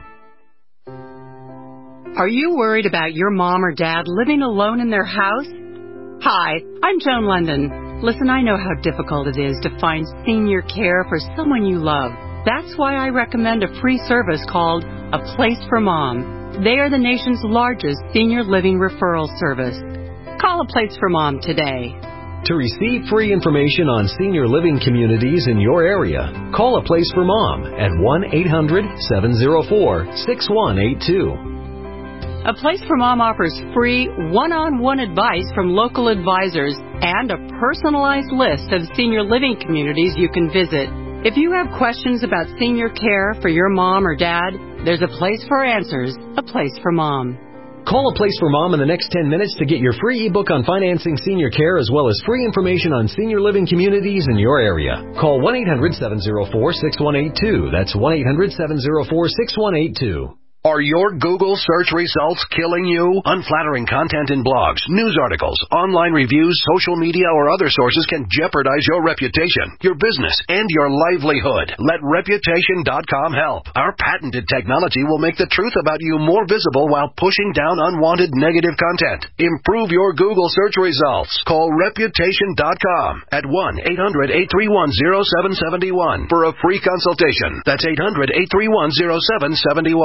Are you worried about your mom or dad living alone in their house? Hi, I'm Joan London. Listen, I know how difficult it is to find senior care for someone you love. That's why I recommend a free service called A Place for Mom. They are the nation's largest senior living referral service. Call A Place for Mom today. To receive free information on senior living communities in your area, call A Place for Mom at one eight hundred seven oh four six one eight two. A Place for Mom offers free one-on-one advice from local advisors and a personalized list of senior living communities you can visit. If you have questions about senior care for your mom or dad, there's a place for answers, A Place for Mom. Call A Place for Mom in the next ten minutes to get your free ebook on financing senior care as well as free information on senior living communities in your area. Call one eight hundred seven oh four six one eight two. That's one eight hundred seven oh four six one eight two. Are your Google search results killing you? Unflattering content in blogs, news articles, online reviews, social media, or other sources can jeopardize your reputation, your business, and your livelihood. Let Reputation dot com help. Our patented technology will make the truth about you more visible while pushing down unwanted negative content. Improve your Google search results. Call Reputation dot com at one eight hundred eight three one oh seven seven one for a free consultation. That's eight hundred eight three one oh seven seven one.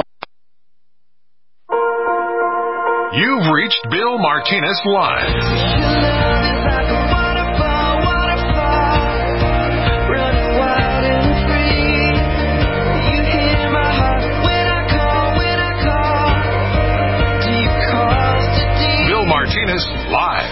You've reached Bill Martinez Live. Bill Martinez Live.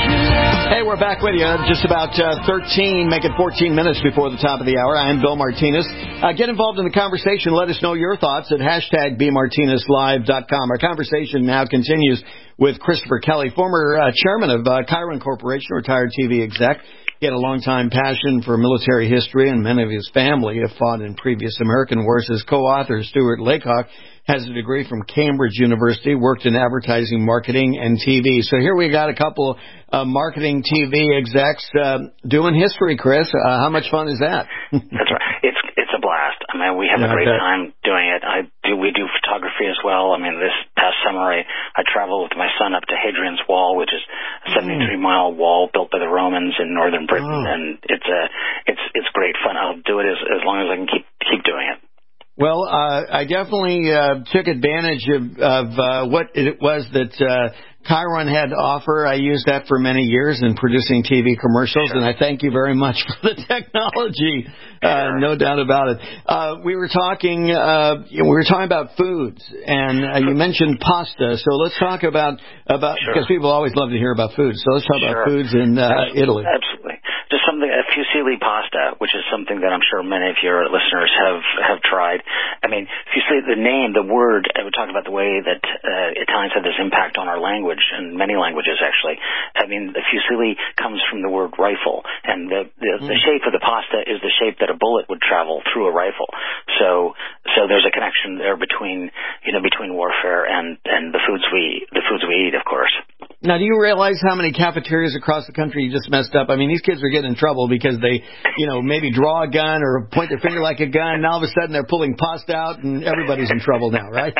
Hey, we're back with you. Just about uh, thirteen, make it fourteen minutes before the top of the hour. I am Bill Martinez. Uh, get involved in the conversation. Let us know your thoughts at hashtag B Martinez Live dot com. Our conversation now continues with Christopher Kelly, former uh, chairman of uh, Chiron Corporation, retired T V exec. He had a long-time passion for military history, and many of his family have fought in previous American wars. His co-author, Stuart Laycock, has a degree from Cambridge University, worked in advertising, marketing, and T V. So here we got a couple uh, marketing T V execs uh, doing history, Chris. Uh, how much fun is that? That's right. It's it's a blast. I mean, we have yeah, a great okay. time doing it. I do. We do photography as well. I mean, this past summer, I, I traveled with my son up to Hadrian's Wall, which is a seventy-three mile wall built by the Romans in northern Britain, oh. and it's a it's it's great fun. I'll do it as as long as I can keep keep doing it. Well, uh, I definitely uh, took advantage of, of uh, what it was that uh, Chiron had to offer. I used that for many years in producing T V commercials, sure. and I thank you very much for the technology. Uh, sure. No doubt about it. Uh, we were talking, uh, we were talking about foods, and uh, you mentioned pasta. So let's talk about about sure. because people always love to hear about food. So let's talk sure. about foods in uh, Absolutely. Italy. Absolutely. Just something, a fusilli pasta, which is something that I'm sure many of your listeners have, have tried. I mean, fusilli, the name, the word, I would talk about the way that uh, Italians have this impact on our language, and many languages actually. I mean, the fusilli comes from the word rifle, and the, the, mm. the shape of the pasta is the shape that a bullet would travel through a rifle. So, so there's a connection there between, you know, between warfare and, and the foods we, the foods we eat, of course. Now, do you realize how many cafeterias across the country you just messed up? I mean, these kids are getting in trouble because they, you know, maybe draw a gun or point their finger like a gun, and all of a sudden they're pulling pasta out, and everybody's in trouble now, right?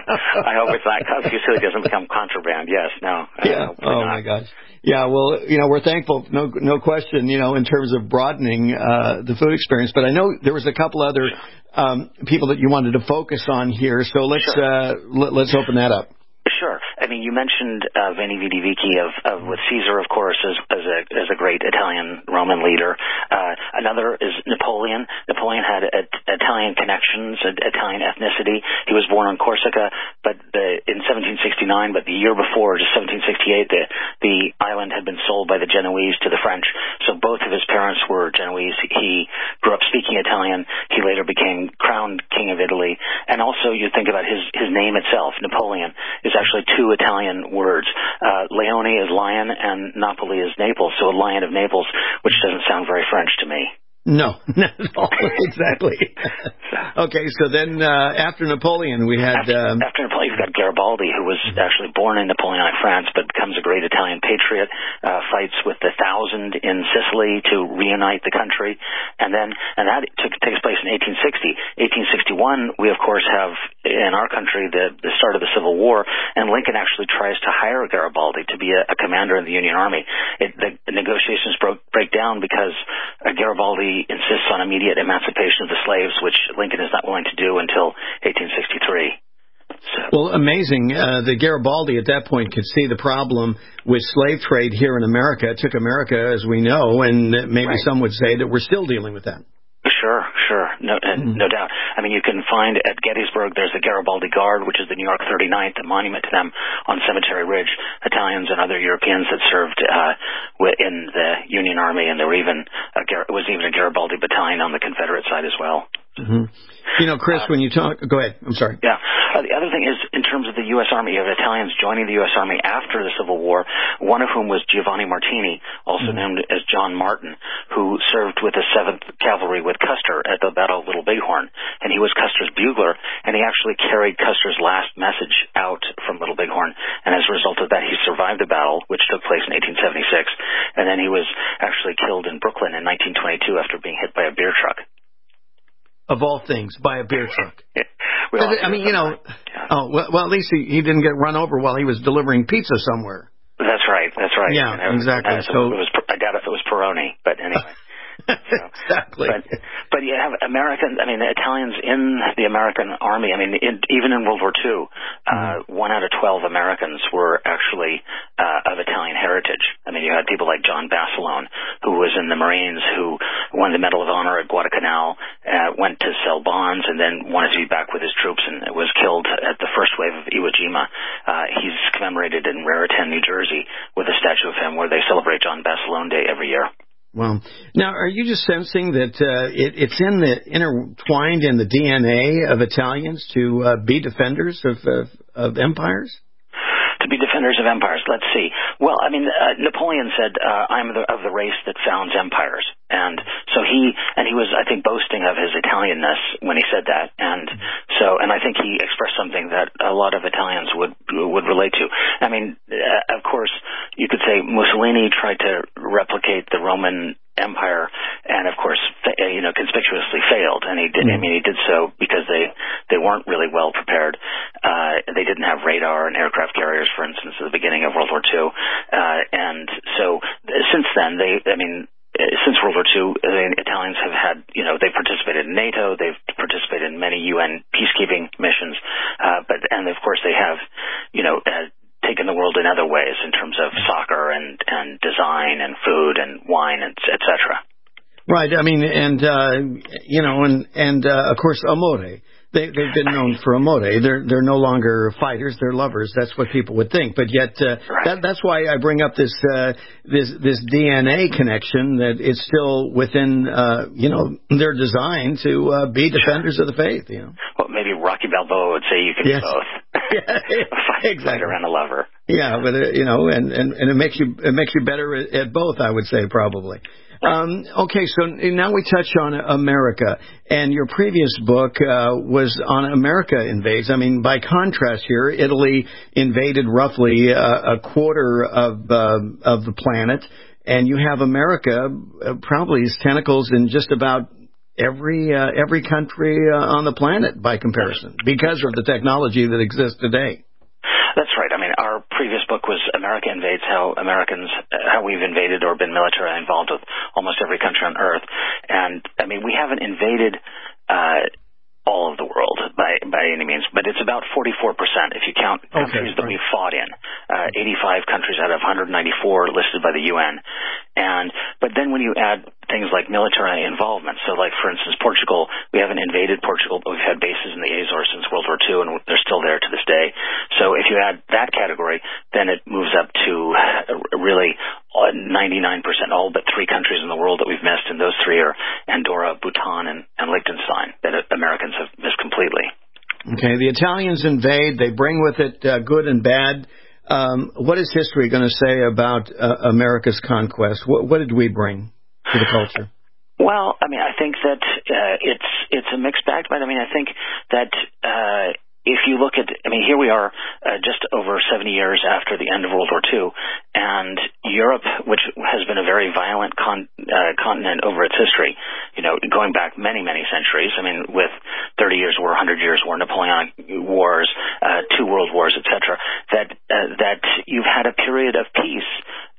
I hope it's not. Fusilli doesn't become contraband. Yes, no. Yeah. Oh not. my gosh. Yeah. Well, you know, we're thankful, no, no question, you know, in terms of broadening uh, the food experience. But I know there was a couple other um, people that you wanted to focus on here, so let's sure. uh, let, let's open that up. Sure. I mean, you mentioned uh, Veni Vidi Vici of, of with Caesar, of course, as, as a as a great Italian Roman leader. Uh, another is Napoleon. Napoleon had a, Italian connections, a, Italian ethnicity. He was born on Corsica, but the, in seventeen sixty-nine. But the year before, just seventeen sixty-eight, the the island had been sold by the Genoese to the French. So both of his parents were Genoese. He grew up speaking Italian. He later became crowned king of Italy. And also, you think about his, his name itself, Napoleon, is actually two Italian words. Uh, Leone is lion, and Napoli is Naples, so a lion of Naples, which doesn't sound very French to me. No, not at all. Exactly. Okay, so then uh, after Napoleon, we had... After, um, after Napoleon, you've got Garibaldi, who was actually born in Napoleonic France, but becomes a great Italian patriot, uh, fights with the Thousand in Sicily to reunite the country, and then and that took, takes place in eighteen sixty. eighteen sixty-one, we, of course, have in our country the, the start of the Civil War, and Lincoln actually tries to hire Garibaldi to be a, a commander in the Union Army. It, the, the negotiations broke, break down because uh, Garibaldi insists on immediate emancipation of the slaves, which Lincoln is not willing to do until eighteen sixty-three. So. Well, amazing. Uh, the Garibaldi at that point could see the problem with slave trade here in America. It took America, as we know, and maybe Right. some would say that we're still dealing with that. Sure, sure, no, mm-hmm. no doubt. I mean, you can find at Gettysburg, there's the Garibaldi Guard, which is the New York thirty-ninth, a monument to them on Cemetery Ridge. Italians and other Europeans that served uh, in the Union Army, and there were even a, it was even a Garibaldi battalion on the Confederate side as well. Mm-hmm. You know, Chris, uh, when you talk, go ahead. I'm sorry. Yeah. Uh, the other thing is, in terms of the U S. Army, you have Italians joining the U S. Army after the Civil War, one of whom was Giovanni Martini, also mm-hmm. named as John Martin, who served with the seventh Cavalry with Custer at the Battle of Little Bighorn. And he was Custer's bugler, and he actually carried Custer's last message out from Little Bighorn. And as a result of that, he survived the battle, which took place in eighteen seventy-six. And then he was actually killed in Brooklyn in nineteen twenty-two after being hit by a beer truck. Of all things, by a beer truck. well, I mean, you know, yeah. oh, well, well, at least he, he didn't get run over while he was delivering pizza somewhere. That's right, that's right. Yeah, was, exactly. Uh, so, so it was, I doubt if it was Peroni, but anyway. So, exactly. But, but you have American, I mean, the Italians in the American Army, I mean, in, even in World War Two, uh, mm-hmm. one out of twelve Americans were actually uh, of Italian heritage. I mean, you had people like John Basilone, who was in the Marines, who won the Medal of Honor at Guadalcanal, uh, went to sell bonds, and then wanted to be back with his troops, and was killed at the first wave of Iwo Jima. Uh, he's commemorated in Raritan, New Jersey, with a statue of him where they celebrate John Basilone Day every year. Well, now, are you just sensing that uh, it, it's in the intertwined in the D N A of Italians to uh, be defenders of, of, of empires? To be defenders of empires. Let's see. Well, I mean, uh, Napoleon said, uh, "I'm the, of the race that founds empires," and so he and he was, I think, boasting of his Italianness when he said that, and so, and I think he expressed something that a lot of Italians would would relate to. I mean, uh, of course, you could say Mussolini tried to replicate the Roman Empire, and of course, you know, conspicuously failed. And he did. I mean, he did so because they they weren't really well prepared. Uh, they didn't have radar and aircraft carriers, for instance, at the beginning of World War Two. Uh, and so, since then, they, I mean. Since World War Two, the Italians have had, you know, they've participated in NATO, they've participated in many U N peacekeeping missions, uh, but and of course they have, you know, uh, taken the world in other ways in terms of soccer and, and design and food and wine and et cetera. Right. I mean, and uh, you know, and and uh, of course, amore. They, they've been known for amore. They're they're no longer fighters; they're lovers. That's what people would think. But yet, uh, right. that, that's why I bring up this uh, this this D N A connection. That it's still within, uh, you know, their design to uh, be defenders sure. of the faith. You know. Well, maybe Rocky Balboa would say you can yes. be both. Yeah, a exactly. fighter and a lover. Yeah, but uh, you know, and, and, and it makes you it makes you better at, at both. I would say probably. Um, okay, so now we touch on America, and your previous book uh, was on America invades. I mean, by contrast here, Italy invaded roughly uh, a quarter of uh, of the planet, and you have America uh, probably has tentacles in just about every uh, every country uh, on the planet by comparison, because of the technology that exists today. That's right. I mean, our previous book was America Invades, how Americans, how we've invaded or been militarily involved with almost every country on Earth. And, I mean, we haven't invaded uh, all of the world by by any means, but it's about forty-four percent if you count countries okay, that right. we've fought in. Uh, eighty-five countries out of one hundred ninety-four listed by the U N. And but then when you add things like military involvement, so like, for instance, Portugal, we haven't invaded Portugal, but we've had bases in the Azores since World War Two, and they're still there to this day. So if you add that category, then it moves up to really ninety-nine percent, all but three countries in the world that we've missed, and those three are Andorra, Bhutan, and, and Liechtenstein, that Americans have missed completely. Okay, the Italians invade. They bring with it uh, good and bad. Um, what is history going to say about uh, America's conquest? What, what did we bring to the culture? Well, I mean, I think that uh, it's it's a mixed bag, but I mean, I think that uh, if you look at, I mean, here we are uh, just over seventy years after the end of World War Two, and Europe, which has been a very violent con- uh, continent over its history, you know, going back many, many centuries. I mean, with thirty years war, one hundred years war, Napoleonic wars, uh, two world wars, et cetera, that, uh, that you've had a period of peace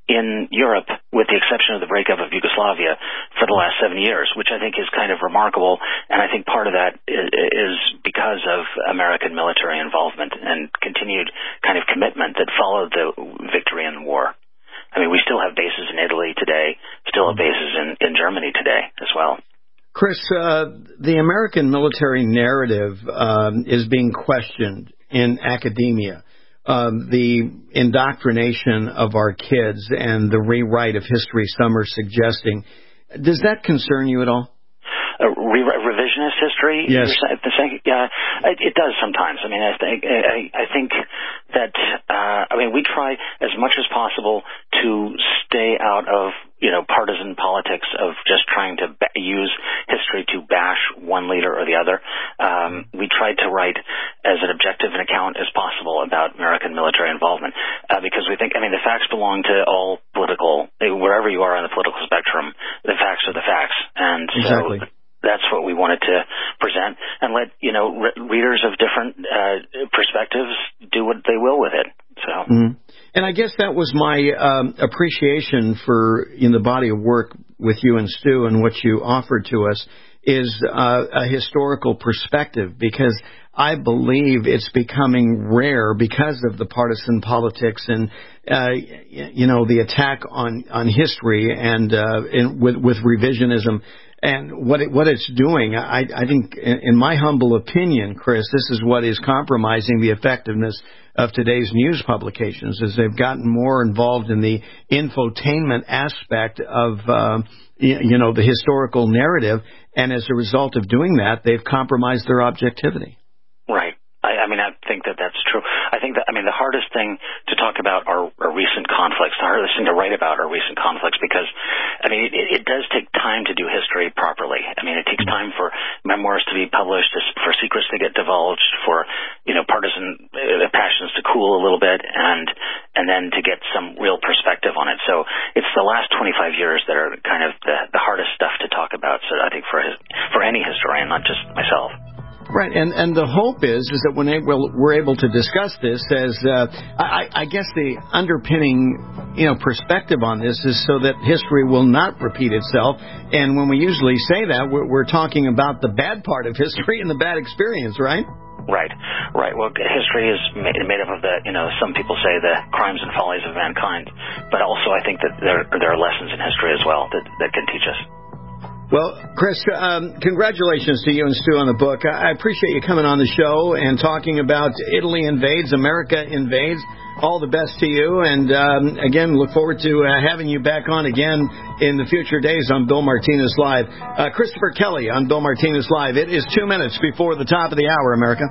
in Europe, with the exception of the breakup of Yugoslavia, for the last seven years, which I think is kind of remarkable. And I think part of that is, is because of American military involvement and continued kind of commitment that followed the victory in the war. I mean, we still have bases in Italy today, still have bases in, in Germany today as well. Chris, uh, the American military narrative um, is being questioned in academia. Um, the indoctrination of our kids and the rewrite of history some are suggesting. Does that concern you at all? Uh, re- revisionist history? Yes. Yeah, it, it does sometimes. I mean, I think I, I think that uh, I mean we try as much as possible to stay out of you know partisan politics of just trying to ba- use history to bash one leader or the other. Um, we tried to write as an objective an account as possible about American military involvement uh, because we think I mean the facts belong to all political wherever you are on the political spectrum. The facts are the facts, and exactly. so. That's what we wanted to present and let, you know, re- readers of different uh, perspectives do what they will with it. So, mm-hmm. And I guess that was my um, appreciation for in the body of work with you and Stu and what you offered to us is uh, a historical perspective, because I believe it's becoming rare because of the partisan politics and, uh, you know, the attack on, on history and uh, in, with, with revisionism. And what it, what it's doing, I, I think, in, in my humble opinion, Chris, this is what is compromising the effectiveness of today's news publications, is they've gotten more involved in the infotainment aspect of, uh, you, you know, the historical narrative, and as a result of doing that, they've compromised their objectivity. Right. I, I mean, I think that that's true. I think that, I mean, the hardest thing to talk about are, are recent conflicts. The hardest thing to write about are recent conflicts because, I mean, it, it does take time to do history properly. I mean, it takes time for memoirs to be published, for secrets to get divulged, for, you know, partisan uh, passions to cool a little bit, and and then to get some real perspective on it. So it's the last twenty-five years that are kind of the, the hardest stuff to talk about. So I think for his, for any historian, not just myself. Right, and and the hope is is that when they, well, we're able to discuss this, as uh, I, I guess the underpinning, you know, perspective on this is so that history will not repeat itself. And when we usually say that, we're, we're talking about the bad part of history and the bad experience, right? Right, right. Well, history is made, made up of the, you know, some people say the crimes and follies of mankind, but also I think that there there are lessons in history as well that that can teach us. Well, Chris, um, congratulations to you and Stu on the book. I appreciate you coming on the show and talking about Italy Invades, America Invades. All the best to you. And, um, again, look forward to uh, having you back on again in the future days on Bill Martinez Live. Uh, Christopher Kelly on Bill Martinez Live. It is two minutes before the top of the hour, America.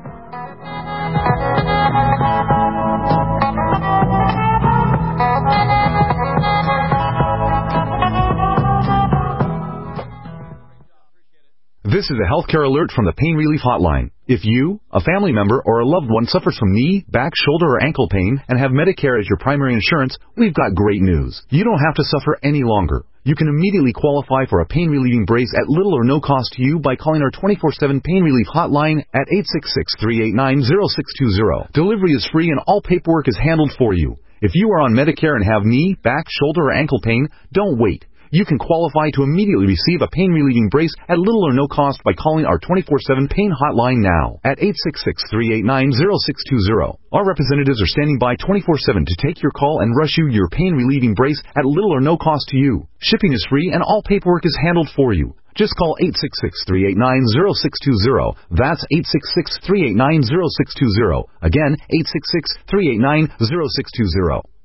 This is a healthcare alert from the Pain Relief Hotline. If you, a family member, or a loved one suffers from knee, back, shoulder, or ankle pain and have Medicare as your primary insurance, we've got great news. You don't have to suffer any longer. You can immediately qualify for a pain-relieving brace at little or no cost to you by calling our twenty-four seven Pain Relief Hotline at eight six six, three eight nine, zero six two zero. Delivery is free and all paperwork is handled for you. If you are on Medicare and have knee, back, shoulder, or ankle pain, don't wait. You can qualify to immediately receive a pain-relieving brace at little or no cost by calling our twenty-four seven Pain Hotline now at eight six six, three eight nine, zero six two zero. Our representatives are standing by twenty-four seven to take your call and rush you your pain-relieving brace at little or no cost to you. Shipping is free and all paperwork is handled for you. Just call eight six six, three eight nine, zero six two zero. That's eight six six, three eight nine, zero six two zero. Again, eight six six, three eight nine, zero six two zero.